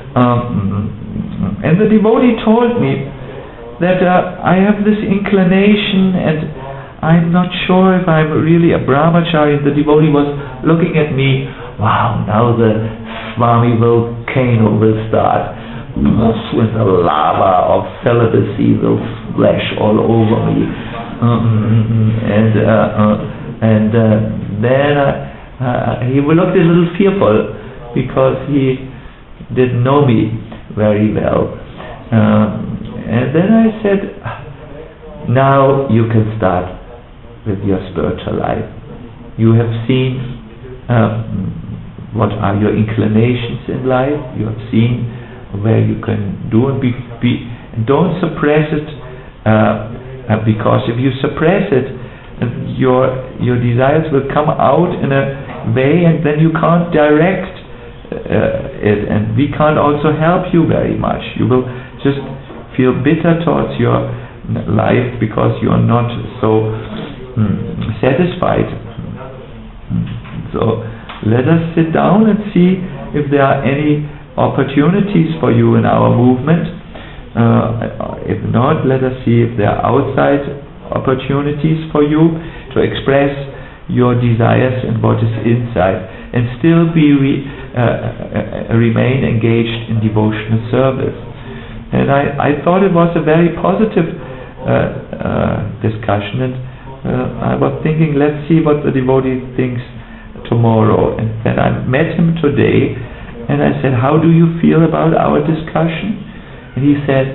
Um, and the devotee told me that uh, I have this inclination, and I'm not sure if I'm really a brahmachari. The devotee was looking at me. Wow, now the Swami volcano will start with the lava of celibacy will splash all over me. Um, and uh, uh, and uh, then uh, uh, he looked a little fearful because he didn't know me very well. Um, and then I said, now you can start with your spiritual life. You have seen um, what are your inclinations in life. You have seen where you can do and be, be don't suppress it, uh, because if you suppress it, your your desires will come out in a way, and then you can't direct uh, it, and we can't also help you very much. You will just feel bitter towards your life because you are not so mm, satisfied. So let us sit down and see if there are any opportunities for you in our movement. Uh, if not, let us see if there are outside opportunities for you to express your desires and what is inside, and still be re, uh, uh, remain engaged in devotional service. And I, I thought it was a very positive uh, uh, discussion, and uh, I was thinking, let's see what the devotee thinks tomorrow. And then I met him today, and I said, how do you feel about our discussion? And he said,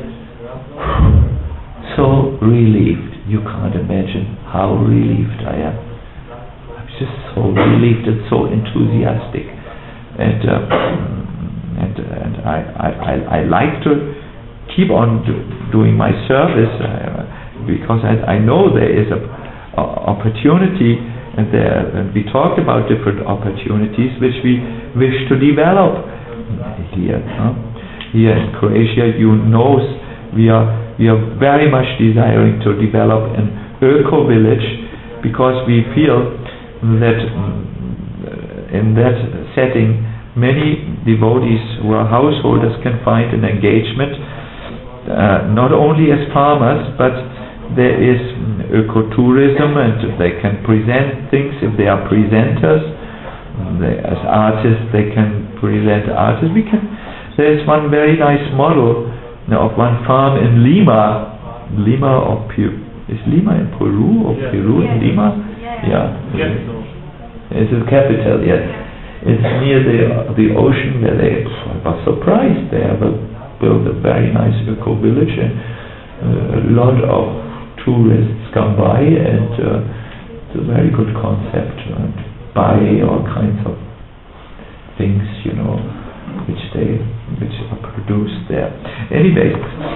so relieved. You can't imagine how relieved I am. I'm just so relieved and so enthusiastic. and uh, and and I, I, I, I like to keep on do, doing my service uh, because I, I know there is a, a opportunity, and there and we talked about different opportunities which we wish to develop here. Huh? Here in Croatia, you know, we are we are very much desiring to develop an eco village, because we feel that in that setting many devotees who are householders can find an engagement, uh, not only as farmers, but there is ecotourism, and they can present things if they are presenters. They, as artists, they can present artists. We can. There is one very nice model now, of one farm in Lima, Lima or Peru. Is Lima in Peru or yeah. Peru in yeah. Lima? Yeah. yeah. yeah. It's the capital. Yes. It's near the the ocean where they. I was surprised. They have a, built a very nice eco village, and uh, a lot of tourists come by, and uh, it's a very good concept. And buy all kinds of things, you know, which they which are produced there. Anyway,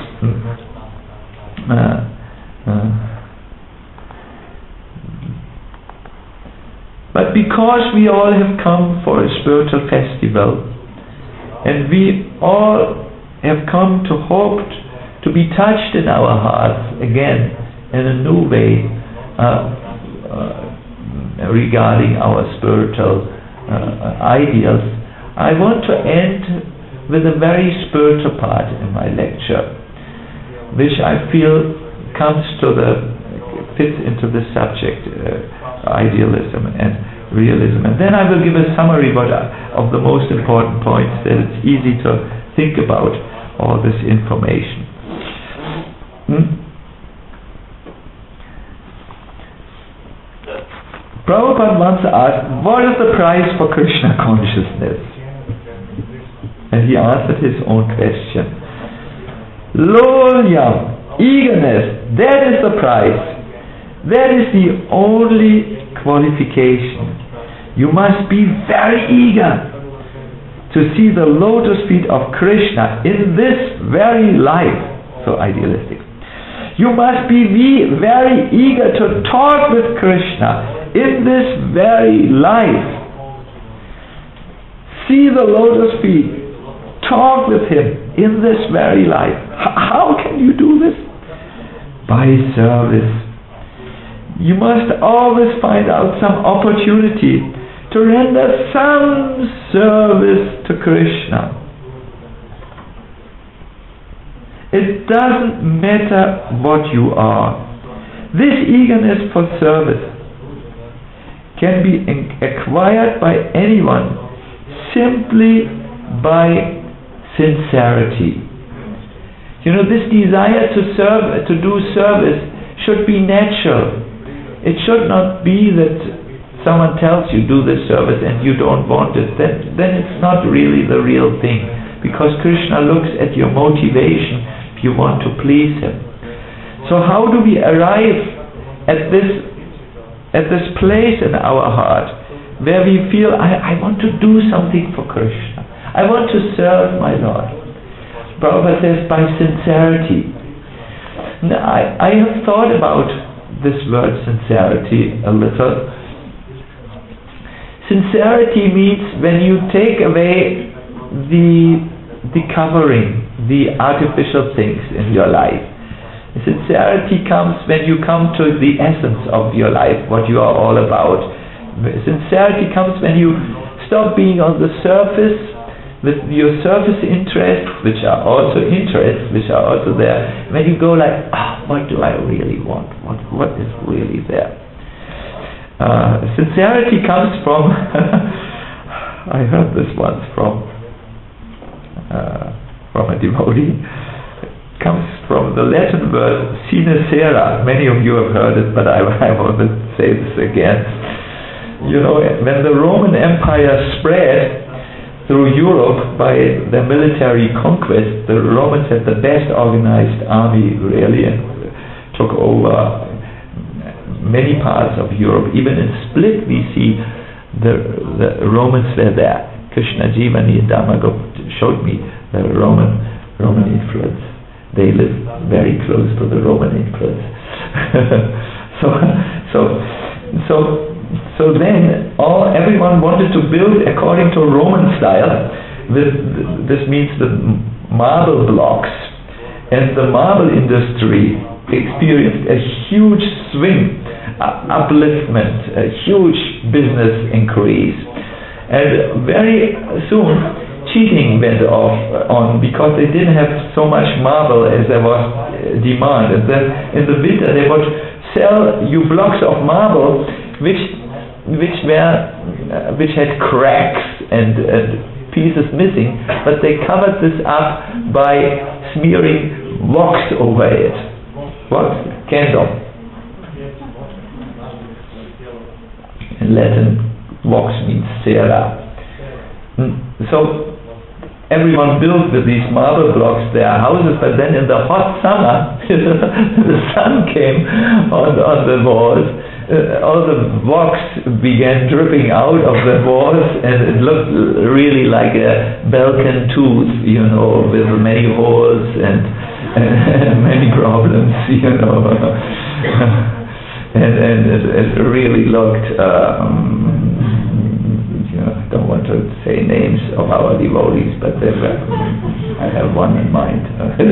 uh, uh, but because we all have come for a spiritual festival, and we all have come to hope to be touched in our hearts again in a new way uh, uh, regarding our spiritual uh, ideals, I want to end with a very spiritual part in my lecture, which I feel comes to the fits into the subject, uh, idealism and realism, and then I will give a summary what I, of the most important points, that it's easy to think about all this information. Hmm? Prabhupada once asked, what is the price for Krishna consciousness? And he answered his own question. Loyam, eagerness, that is the price. That is the only qualification. You must be very eager to see the lotus feet of Krishna in this very life. So idealistic. You must be very eager to talk with Krishna in this very life. See the lotus feet, talk with him in this very life. H- how can you do this? By service. You must always find out some opportunity to render some service to Krishna. It doesn't matter what you are. This eagerness for service can be acquired by anyone simply by sincerity. You know, this desire to serve, to do service, should be natural. It should not be that someone tells you do this service and you don't want it. Then, then it's not really the real thing, because Krishna looks at your motivation if you want to please him. So how do we arrive at this at this place in our heart where we feel, I, I want to do something for Krishna, I want to serve my Lord? Prabhupada says, by sincerity. Now, I, I have thought about this word sincerity a little. Sincerity means when you take away the the covering, the artificial things in your life. Sincerity comes when you come to the essence of your life, what you are all about. Sincerity comes when you stop being on the surface with your surface interests, which are also interests, which are also there. When you go like, ah, oh, what do I really want? What what is really there? Uh, sincerity comes from, I heard this once from uh, from a devotee, comes from the Latin word sine cera. Many of you have heard it, but I, I want to say this again. You know, when the Roman Empire spread through Europe by their military conquest, the Romans had the best organized army, really, and took over many parts of Europe. Even in Split we see the, the Romans were there. Krishna Jivani Dhamma showed me the Roman Roman influence. They live very close to the Roman influence. so so so so then all everyone wanted to build according to Roman style. This, this means the marble blocks, and the marble industry experienced a huge swing, uh, upliftment, a huge business increase, and very soon cheating went off on because they didn't have so much marble as there was demand. And then in the winter they would sell you blocks of marble which which were uh, which had cracks and, and pieces missing, but they covered this up by smearing wax over it. What? Candle. In Latin, wax means cera. So everyone built with these marble blocks their houses, but then in the hot summer, the sun came on, on the walls. Uh, all the wax began dripping out of the walls, and it looked really like a Balkan tooth, you know, with many holes and, and many problems, you know. and and it, it really looked, um, you know, I don't want to say names of our devotees, but they were, I have one in mind.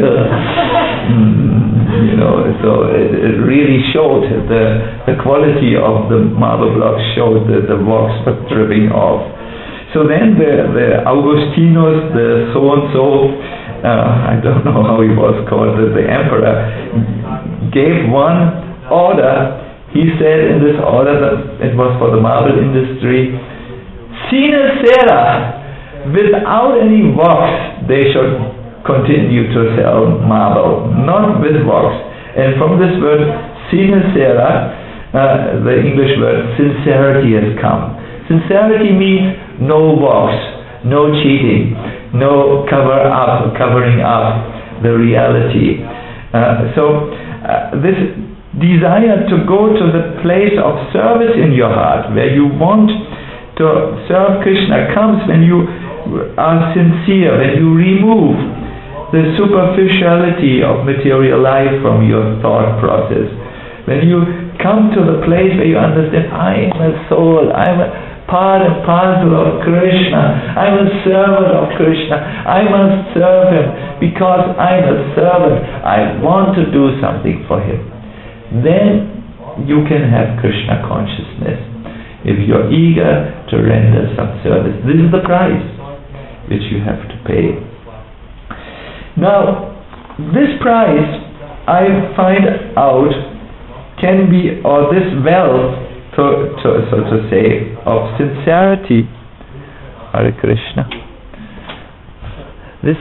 You know, so it, it really showed the the quality of the marble blocks, showed that the wax was dripping off. So then the, the Augustinus, the so and so, uh, I don't know how he was called, the, the emperor, gave one order. He said in this order that it was for the marble industry, sine cera, without any wax, they should continue to sell marble, not with wax. And from this word sine cera, uh, the English word sincerity has come. Sincerity means no wax, no cheating, no cover up, covering up the reality. Uh, so uh, this desire to go to the place of service in your heart, where you want to serve Krishna, comes when you are sincere, when you remove the superficiality of material life from your thought process. When you come to the place where you understand, I am a soul, I am a part and parcel of Krishna, I am a servant of Krishna, I must serve Him because I am a servant, I want to do something for Him. Then you can have Krishna consciousness. If you're eager to render some service, this is the price which you have to pay. Now, this price, I find out, can be, or this wealth, to, to, so to say, of sincerity, Hare Krishna, this,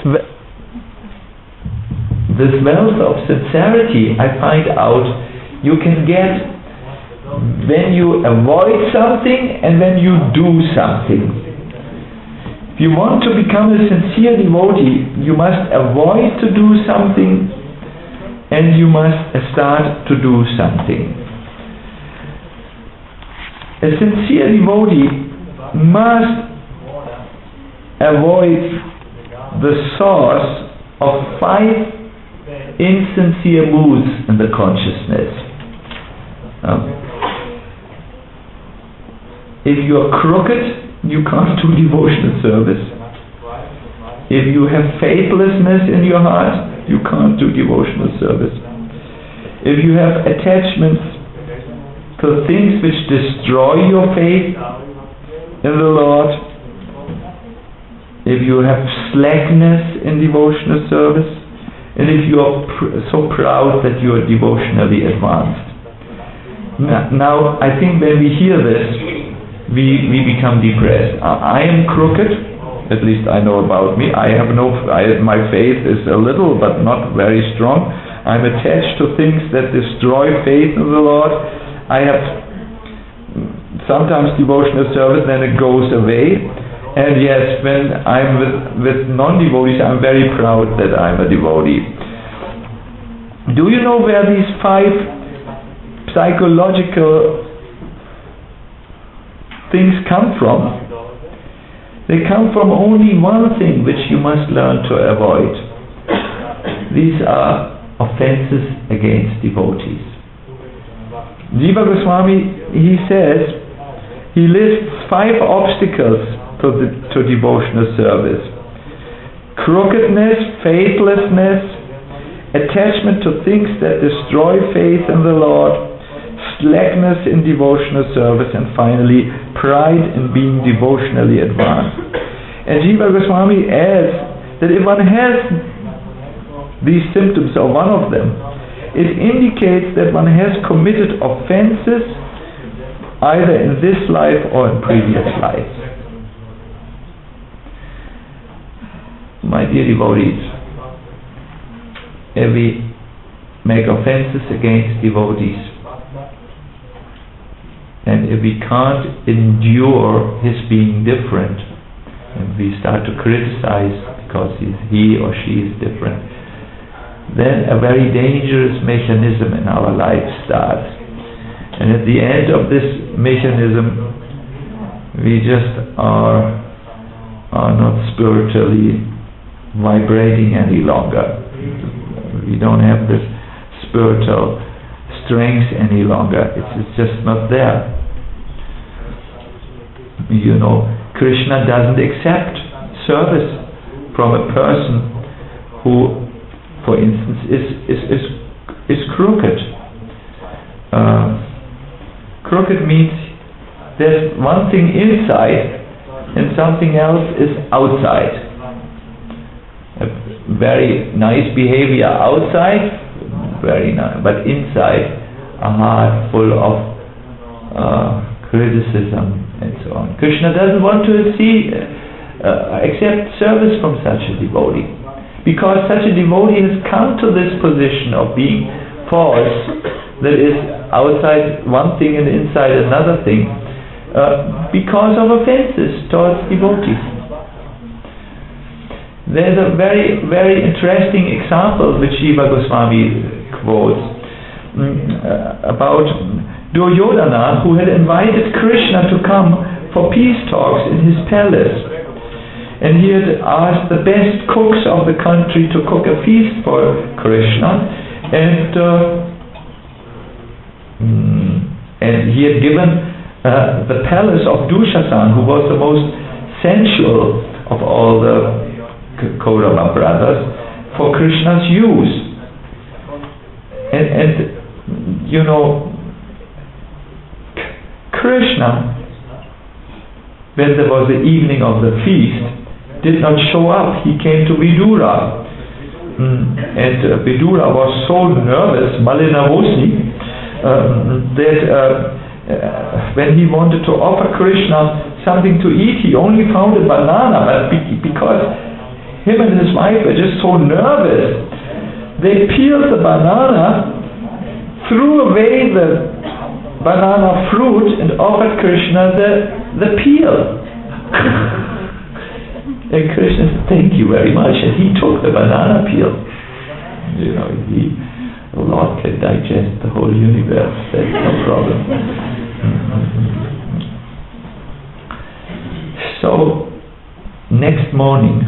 this wealth of sincerity, I find out, you can get when you avoid something and when you do something. If you want to become a sincere devotee, you must avoid to do something and you must start to do something. A sincere devotee must avoid the source of five insincere moods in the consciousness. Um, if you are crooked, you can't do devotional service. If you have faithlessness in your heart, you can't do devotional service. If you have attachments to things which destroy your faith in the Lord, if you have slackness in devotional service, and if you are pr- so proud that you are devotionally advanced. Now, now, I think when we hear this, we we become depressed. I, I am crooked, at least I know about me. I have no, I, my faith is a little but not very strong. I'm attached to things that destroy faith in the Lord. I have sometimes devotional service, then it goes away. And yes, when I'm with, with non-devotees, I'm very proud that I'm a devotee. Do you know where these five psychological things come from? They come from only one thing which you must learn to avoid. These are offenses against devotees. Jiva Goswami, he says, he lists five obstacles to, the, to devotional service. Crookedness, faithlessness, attachment to things that destroy faith in the Lord, slackness in devotional service, and finally pride in being devotionally advanced. And Jiva Goswami adds that if one has these symptoms or one of them, it indicates that one has committed offenses either in this life or in previous lives. My dear devotees, if we make offenses against devotees, and if we can't endure his being different, and we start to criticize because he's, he or she is different, then a very dangerous mechanism in our life starts. And at the end of this mechanism, we just are, are not spiritually vibrating any longer. We don't have this spiritual strength any longer. It's, it's just not there. You know, Krishna doesn't accept service from a person who, for instance, is is is, is crooked. Uh, crooked means there's one thing inside and something else is outside. A very nice behavior outside, very nice, but inside a heart full of uh, criticism and so on. Krishna doesn't want to see uh, accept service from such a devotee, because such a devotee has come to this position of being false, that is outside one thing and inside another thing, uh, because of offenses towards devotees. There's a very, very interesting example which Jiva Goswami quotes mm, uh, about Duryodhana, who had invited Krishna to come for peace talks in his palace. And he had asked the best cooks of the country to cook a feast for Krishna. And, uh, mm, and he had given uh, the palace of Dushasan, who was the most sensual of all the Kaurava brothers, for Krishna's use. And, and you know, Krishna, when there was the evening of the feast, did not show up. He came to Vidura. Mm. And uh, Vidura was so nervous, Malinavosi, um, that uh, uh, when he wanted to offer Krishna something to eat, he only found a banana, but be- because him and his wife were just so nervous, they peeled the banana, threw away the banana fruit, and offered Krishna the, the peel. And Krishna said, "Thank you very much," and he took the banana peel. You know, he, the Lord can digest the whole universe, that's no problem. So, next morning,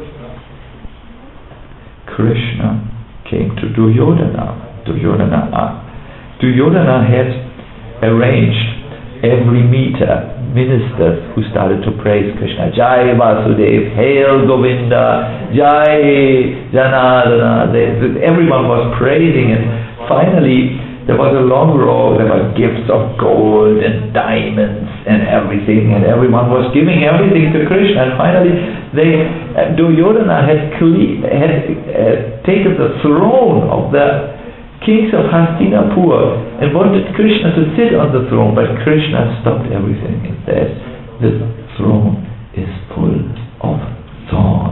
Krishna came to Duryodhana. Duryodhana, uh, Duryodhana had arranged every meter ministers who started to praise Krishna. Jai Vasudev, Hail Govinda, Jai Janardana. Everyone was praising, and finally there was a long row. There were gifts of gold and diamonds and everything, and everyone was giving everything to Krishna. And finally, they uh, Duryodhana had, cle- had uh, taken the throne of the kings of Hastinapur and wanted Krishna to sit on the throne, but Krishna stopped everything and said, "The throne is full of thorns.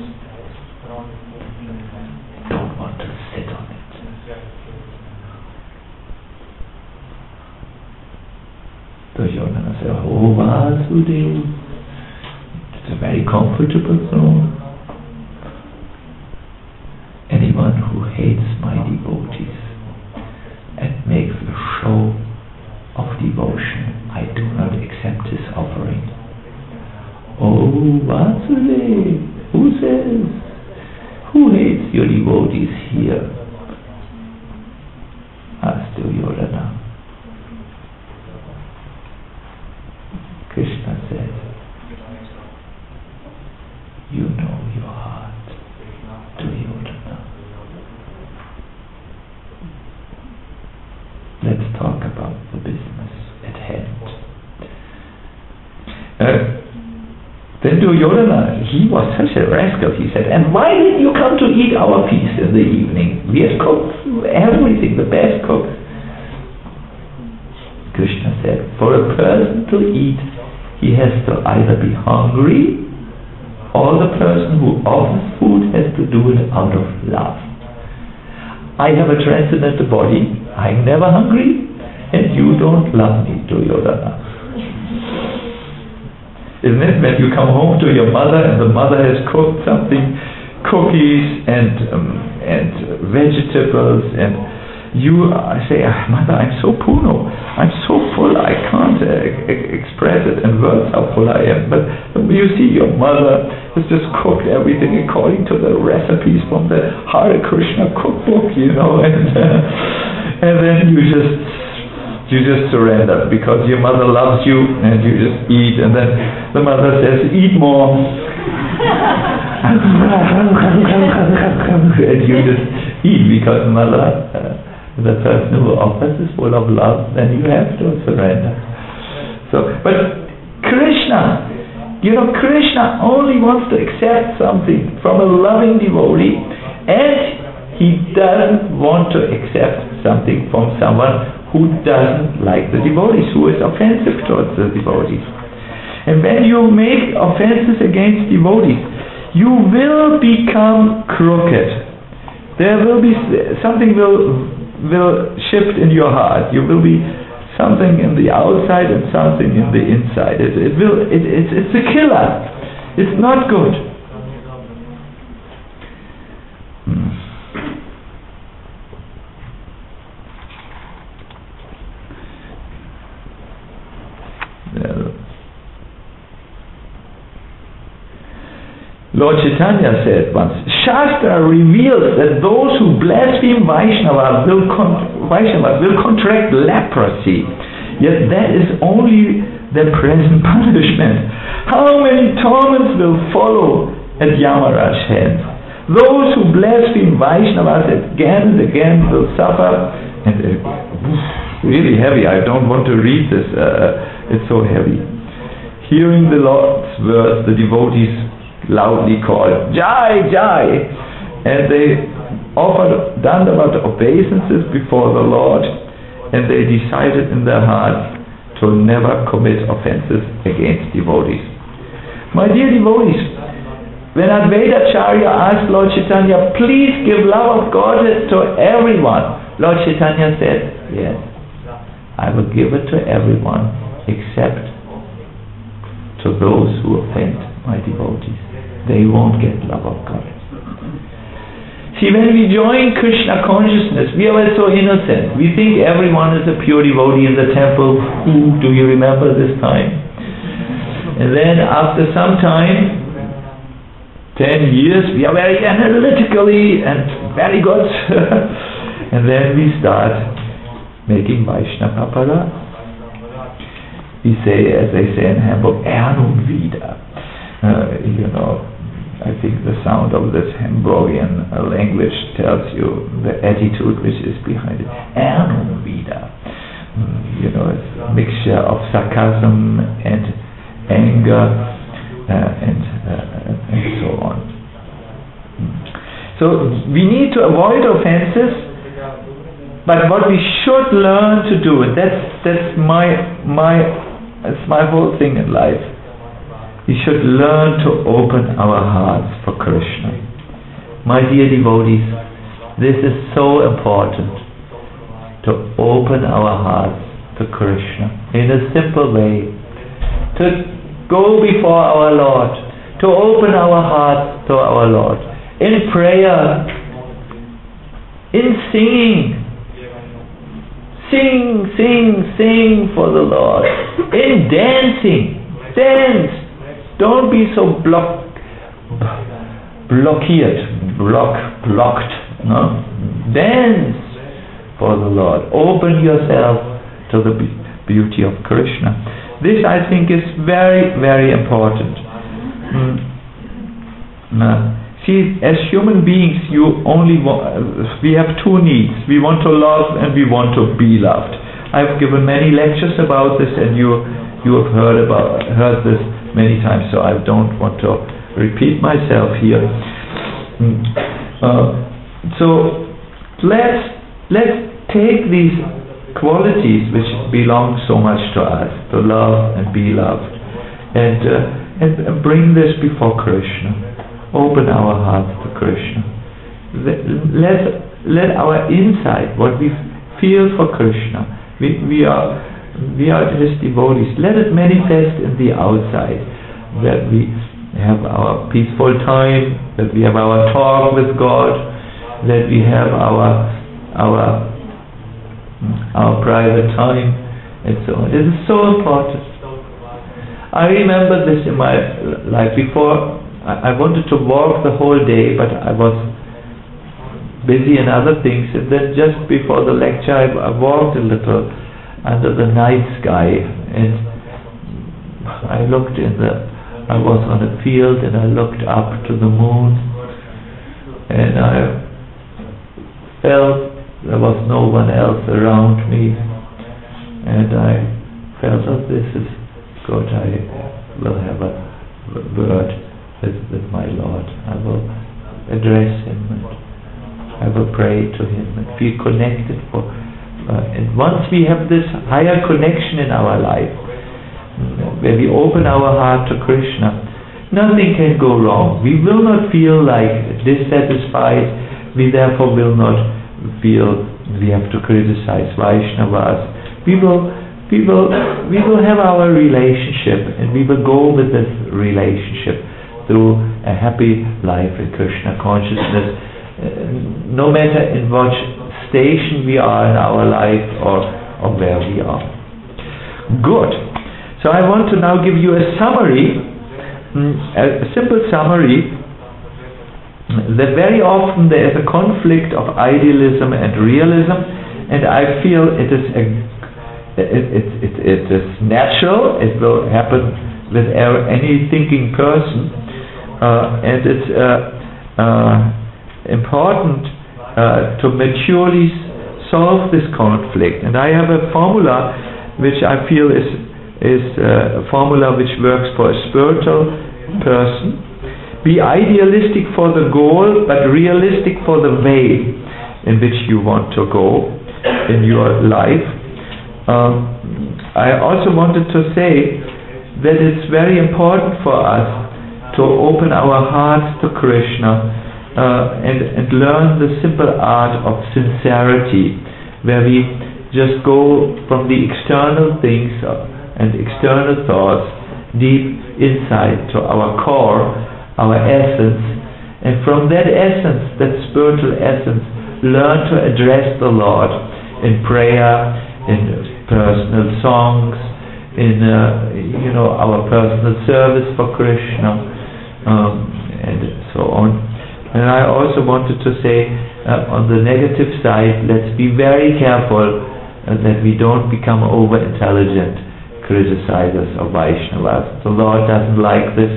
Don't want to sit on it." Duryodhana said, "Oh Vasudeva, it's a very comfortable throne. Anyone who hates my devotees and makes a show of devotion, I do not accept his offering." Oh Oh, Vasudeva, who says? Who hates your devotees here? Asked Duryodhana. Krishna said, you know your heart, Duryodhana. Let's talk about the business at hand. Uh, then Duryodhana, he was such a rascal, he said, and why did you come to eat our feast in the evening? We had cooked everything, the best cooks. Krishna said, for a person to eat, he has to either be hungry, or the person who offers food has to do it out of love. I have a transcendental body, I'm never hungry, and you don't love me, Duryodhana. Isn't it? When you come home to your mother and the mother has cooked something, cookies and um, and vegetables, and you uh, say, ah, Mother, I'm so puno, I'm so full, I can't uh, e- express it in words how full I am. But you see your mother has just cooked everything according to the recipes from the Hare Krishna cookbook, you know, and uh, and then you just You just surrender because your mother loves you, and you just eat, and then the mother says, eat more. And you just eat because mother, uh, the person who offers is full of love, then you have to surrender. So, but Krishna, you know, Krishna only wants to accept something from a loving devotee, and he doesn't want to accept something from someone who doesn't like the devotees, who is offensive towards the devotees. And when you make offenses against devotees, you will become crooked. There will be something will will shift in your heart. You will be something in the outside and something in the inside. It, it will. It, it's it's a killer. It's not good. Hmm. Lord Chaitanya said once, Shastra reveals that those who blaspheme Vaishnava will, con- Vaishnava will contract leprosy, yet that is only their present punishment. How many torments will follow at Yamaraj's hands? Those who blaspheme Vaishnavas again and again will suffer. And uh, really heavy, I don't want to read this, uh, it's so heavy. Hearing the Lord's words, the devotees loudly called, Jai, Jai, and they offered Dandavat obeisances before the Lord, and they decided in their hearts to never commit offenses against devotees. My dear devotees, when Advaita Acharya asked Lord Chaitanya, please give love of Godhead to everyone, Lord Chaitanya said, yes, I will give it to everyone except to those who offend my devotees. They won't get love of God. See, when we join Krishna consciousness, we are so innocent. We think everyone is a pure devotee in the temple. Ooh, do you remember this time? And then after some time, ten years, we are very analytically and very good. And then we start making Vaishnava Paparazzi. We say, as they say in Hamburg, er nun wieder. Uh, you know, I think the sound of this Hamburgian uh, language tells you the attitude which is behind it. Er nun wieder. Mm, you know, it's a mixture of sarcasm and anger uh, and, uh, and so on. Mm. So we need to avoid offenses, but what we should learn to do, and that's that's my my that's my whole thing in life. We should learn to open our hearts for Krishna. My dear devotees, this is so important, to open our hearts to Krishna in a simple way, to go before our Lord, to open our hearts to our Lord, in prayer, in singing, sing, sing, sing for the Lord, in dancing, dance, Don't be so block, blocked, block, blocked. No? Dance for the Lord. Open yourself to the be- beauty of Krishna. This, I think, is very, very important. Mm. Uh, see, as human beings, you only wa- we have two needs. We want to love and we want to be loved. I've given many lectures about this, and you you have heard about heard this many times. So I don't want to repeat myself here. Mm. Uh, so let's let's take these qualities which belong so much to us, to love and be loved, and uh, and bring this before Krishna. Open our hearts to Krishna. Let let our inside, what we feel for Krishna, we we are we are His devotees. Let it manifest in the outside, that we have our peaceful time, that we have our talk with God, that we have our our our private time, and so on. It is so important. I remember this in my life. Before, I, I wanted to walk the whole day, but I was busy in other things, and then just before the lecture I, I walked a little under the night sky, and I looked in the I was on a field, and I looked up to the moon, and I felt there was no one else around me, and I felt that this is good. I will have a word with, with my Lord. I will address Him, and I will pray to Him and feel connected. For, uh, and once we have this higher connection in our life, where we open our heart to Krishna, nothing can go wrong. We will not feel like dissatisfied. We therefore will not feel we have to criticize Vaishnavas. We will, we will, we will have our relationship, and we will go with this relationship through a happy life in Krishna consciousness, uh, no matter in what station we are in our life, or, or where we are. Good. So I want to now give you a summary, a simple summary, that very often there is a conflict of idealism and realism, and I feel it is a, it, it, it, it is natural. It will happen with any thinking person, uh, and it's uh, uh, important uh, to maturely solve this conflict. And I have a formula which I feel is is uh, a formula which works for a spiritual person. Be idealistic for the goal, but realistic for the way in which you want to go in your life. Um, I also wanted to say that it's very important for us to open our hearts to Krishna uh, and, and learn the simple art of sincerity, where we just go from the external things and external thoughts deep inside to our core, our essence, and from that essence, that spiritual essence, learn to address the Lord in prayer, in personal songs, in uh, you know our personal service for Krishna, um, and so on. And I also wanted to say, uh, on the negative side, let's be very careful uh, that we don't become over-intelligent criticizers of Vaishnavas. The Lord doesn't like this.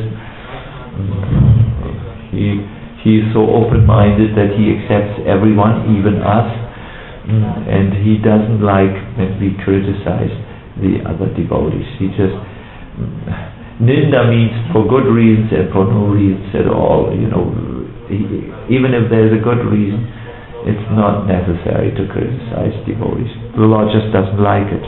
He he is so open-minded that He accepts everyone, even us, and He doesn't like when we criticize the other devotees. He just ninda means for good reasons and for no reasons at all. You know, he, even if there's a good reason, it's not necessary to criticize devotees. The Lord just doesn't like it.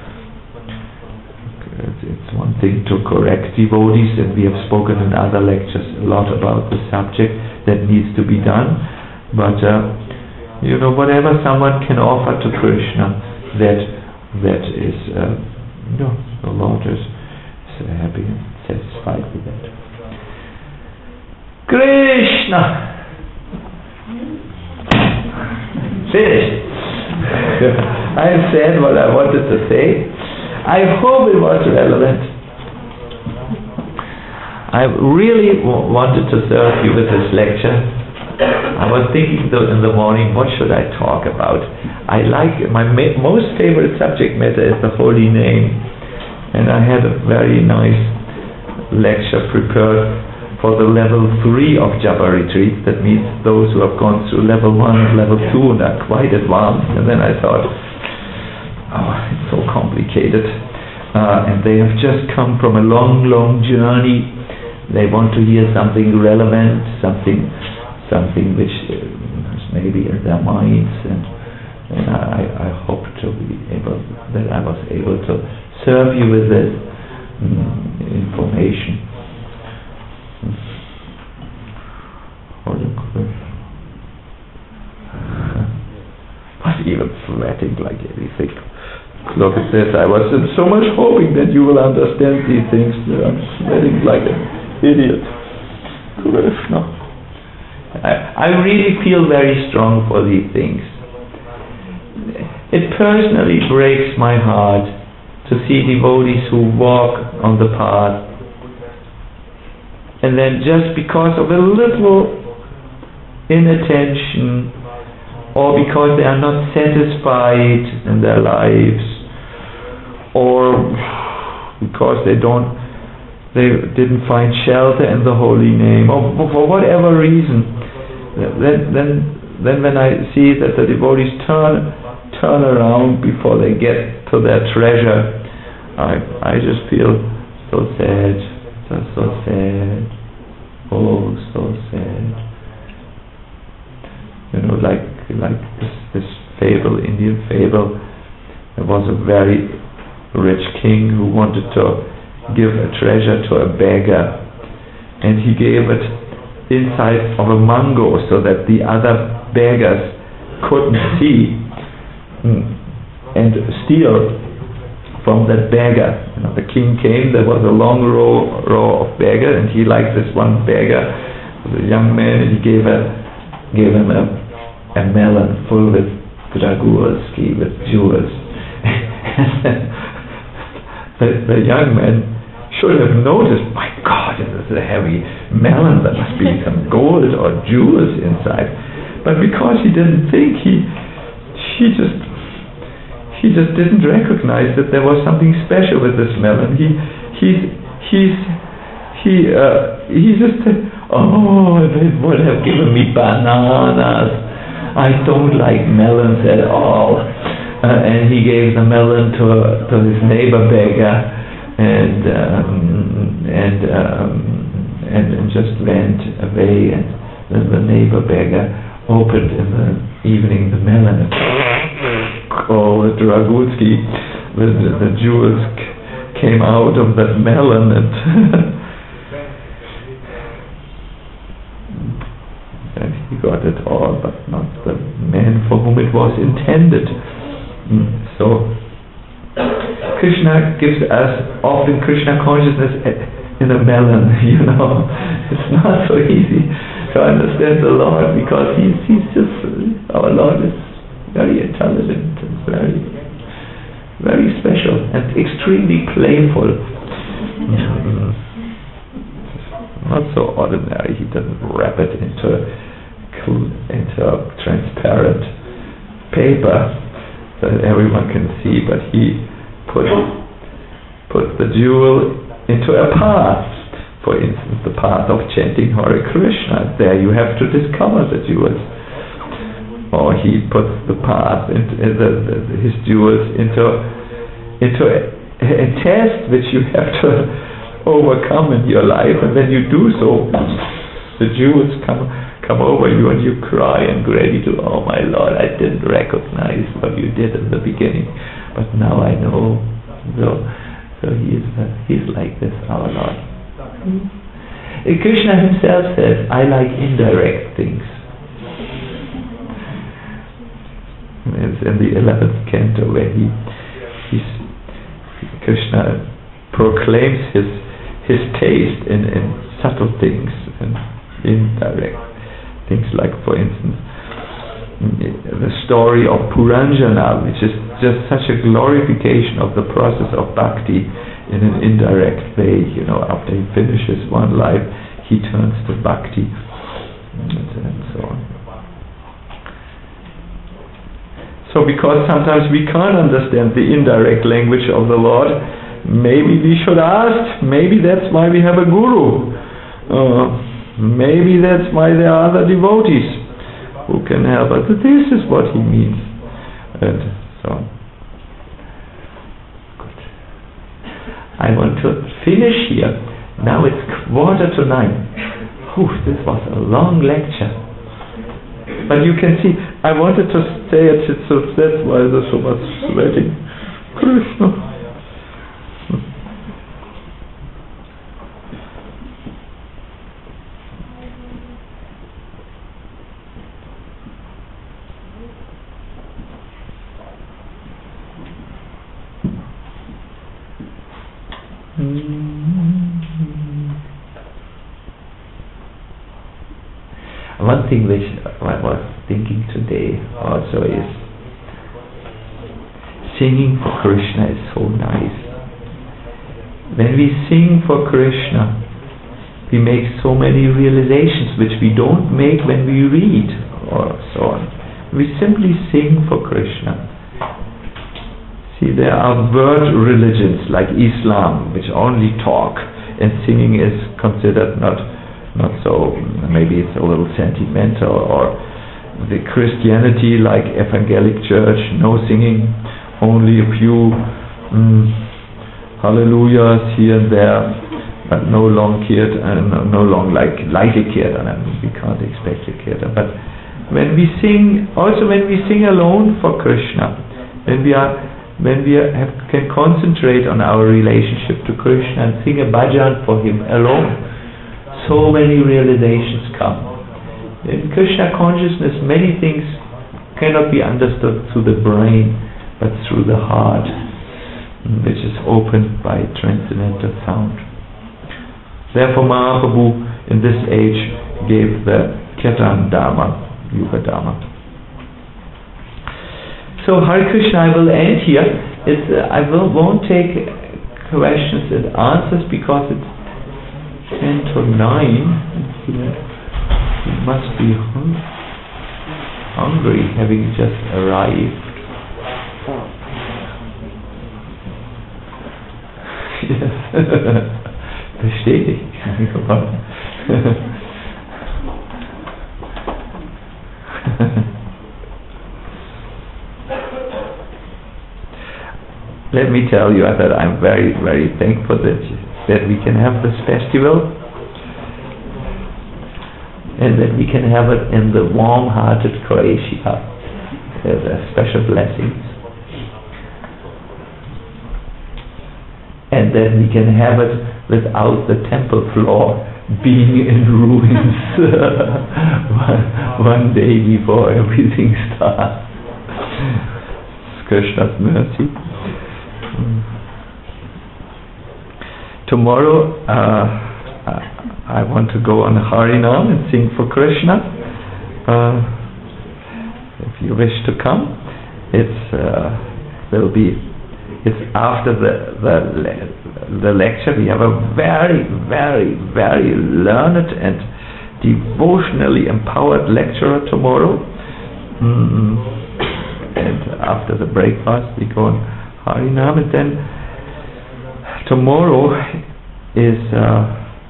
It's one thing to correct devotees, and we have spoken in other lectures a lot about the subject that needs to be done. But uh, you know, whatever someone can offer to Krishna, that that is, uh, no, the Lord is, is happy and satisfied with that. Krishna. Finished. I have said what I wanted to say. I hope it was relevant. I really w- wanted to serve you with this lecture. I was thinking though in the morning, what should I talk about? I like, my ma- most favorite subject matter is the Holy Name. And I had a very nice lecture prepared for the level three of Japa retreat. That means those who have gone through level one and level two and are quite advanced. And then I thought, oh, it's so complicated. Uh, and they have just come from a long, long journey. They want to hear something relevant, something something which uh, is maybe in their minds. And, and I, I hope to be able, that I was able to serve you with this mm, information. Was even sweating like anything. Look at this. I was so much hoping that you will understand these things. I'm sweating like an idiot. No. I, I really feel very strong for these things. It personally breaks my heart to see devotees who walk on the path and then just because of a little inattention or because they are not satisfied in their lives or because they don't they didn't find shelter in the holy name or for whatever reason, then then then when I see that the devotees turn turn around before they get to their treasure, I I just feel so sad, so, so sad, oh so sad. You know, like like this, this fable, Indian fable. There was a very rich king who wanted to give a treasure to a beggar, and he gave it inside of a mango so that the other beggars couldn't see and steal from that beggar. You know, the king came, there was a long row row of beggars, and he liked this one beggar, was a young man, and he gave a gave him a, a melon full with dragulski, with jewels. the, the young man should have noticed, my God, this is a heavy melon, there must be some gold or jewels inside. But because he didn't think, he he just he just didn't recognize that there was something special with this melon. He he's he's he uh, he just said, oh, they would have given me bananas. I don't like melons at all. Uh, and he gave the melon to to his neighbor beggar, and um, and, um, and and just went away. And then the neighbor beggar opened in the evening the melon, and oh, the dragulski, the, the, the jewels c- came out of that melon, and and he got it all, but not the man for whom it was intended. So Krishna gives us often Krishna consciousness in a melon, you know. It's not so easy to understand the Lord because he's, he's just, our Lord is very intelligent and very, very special and extremely playful. Mm. Not so ordinary. He doesn't wrap it into into a transparent paper that everyone can see, but he put put the jewel into a path. For instance, the path of chanting Hare Krishna. There you have to discover the jewels. Or he puts the path into uh, the, the, his jewels into into a, a test which you have to overcome in your life, and when you do so, the jewels come come over you and you cry in gratitude. Oh my Lord, I didn't recognize what you did in the beginning, but now I know. So, so he is uh, he's like this, our Lord. Mm-hmm. Krishna himself says, I like indirect things. It's in the eleventh canto where he he's, Krishna proclaims his his taste in, in subtle things and indirect things, like for instance the story of Puranjana, which is just such a glorification of the process of bhakti, in an indirect way, you know, after he finishes one life, he turns to bhakti, and, and so on. So because sometimes we can't understand the indirect language of the Lord, maybe we should ask, maybe that's why we have a guru. Uh, maybe that's why there are other devotees who can help us. This is what he means. And so on. Good. I want to finish here. Now it's quarter to nine. Whew, this was a long lecture. But you can see, I wanted to stay at it, so that's why there's so much sweating. Krishna. One thing which I was thinking today also is singing for Krishna is so nice. When we sing for Krishna, we make so many realizations which we don't make when we read or so on. We simply sing for Krishna. See, there are word religions like Islam which only talk, and singing is considered not not so, maybe it's a little sentimental, or the Christianity like Evangelic Church, no singing, only a few mm, hallelujahs here and there, but no long kirtan, no, no long like like a kirtan. I mean, we can't expect a kirtan. But when we sing, also when we sing alone for Krishna, when we are when we are, have, can concentrate on our relationship to Krishna and sing a bhajan for him alone, so many realizations come. In Krishna consciousness, many things cannot be understood through the brain, but through the heart, which is opened by transcendental sound. Therefore Mahaprabhu in this age gave the Kirtan Dharma, Yuga Dharma. So Hare Krishna, I will end here. It's, uh, I will, won't take questions and answers because it's ten to nine. You must be hung hungry, having just arrived. Bestätigt. Let me tell you that I'm very, very thankful that that we can have this festival, and that we can have it in the warm-hearted Croatia. There's a special blessings, and that we can have it without the temple floor being in ruins one, one day before everything starts. It's Krishna's mercy. Tomorrow uh, I want to go on Harinam and sing for Krishna. Uh, if you wish to come, it's uh, will be it's after the the le- the lecture. We have a very very very learned and devotionally empowered lecturer tomorrow. Mm. And after the breakfast, we go on Harinam, and then tomorrow is uh,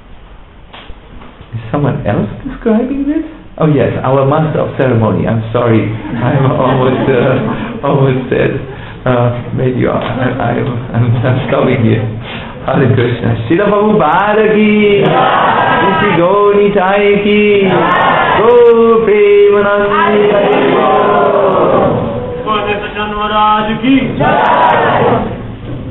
is someone else describing this? Oh yes, our master of ceremony. I'm sorry, I'm almost uh, almost said. Uh, maybe you are. I, I'm, I'm, I'm stopping here. Hare Krishna. Srila Prabhupada ki, Niti Gaur Nitai ki, Gaur Premanandi. Gaur Maharaj ki.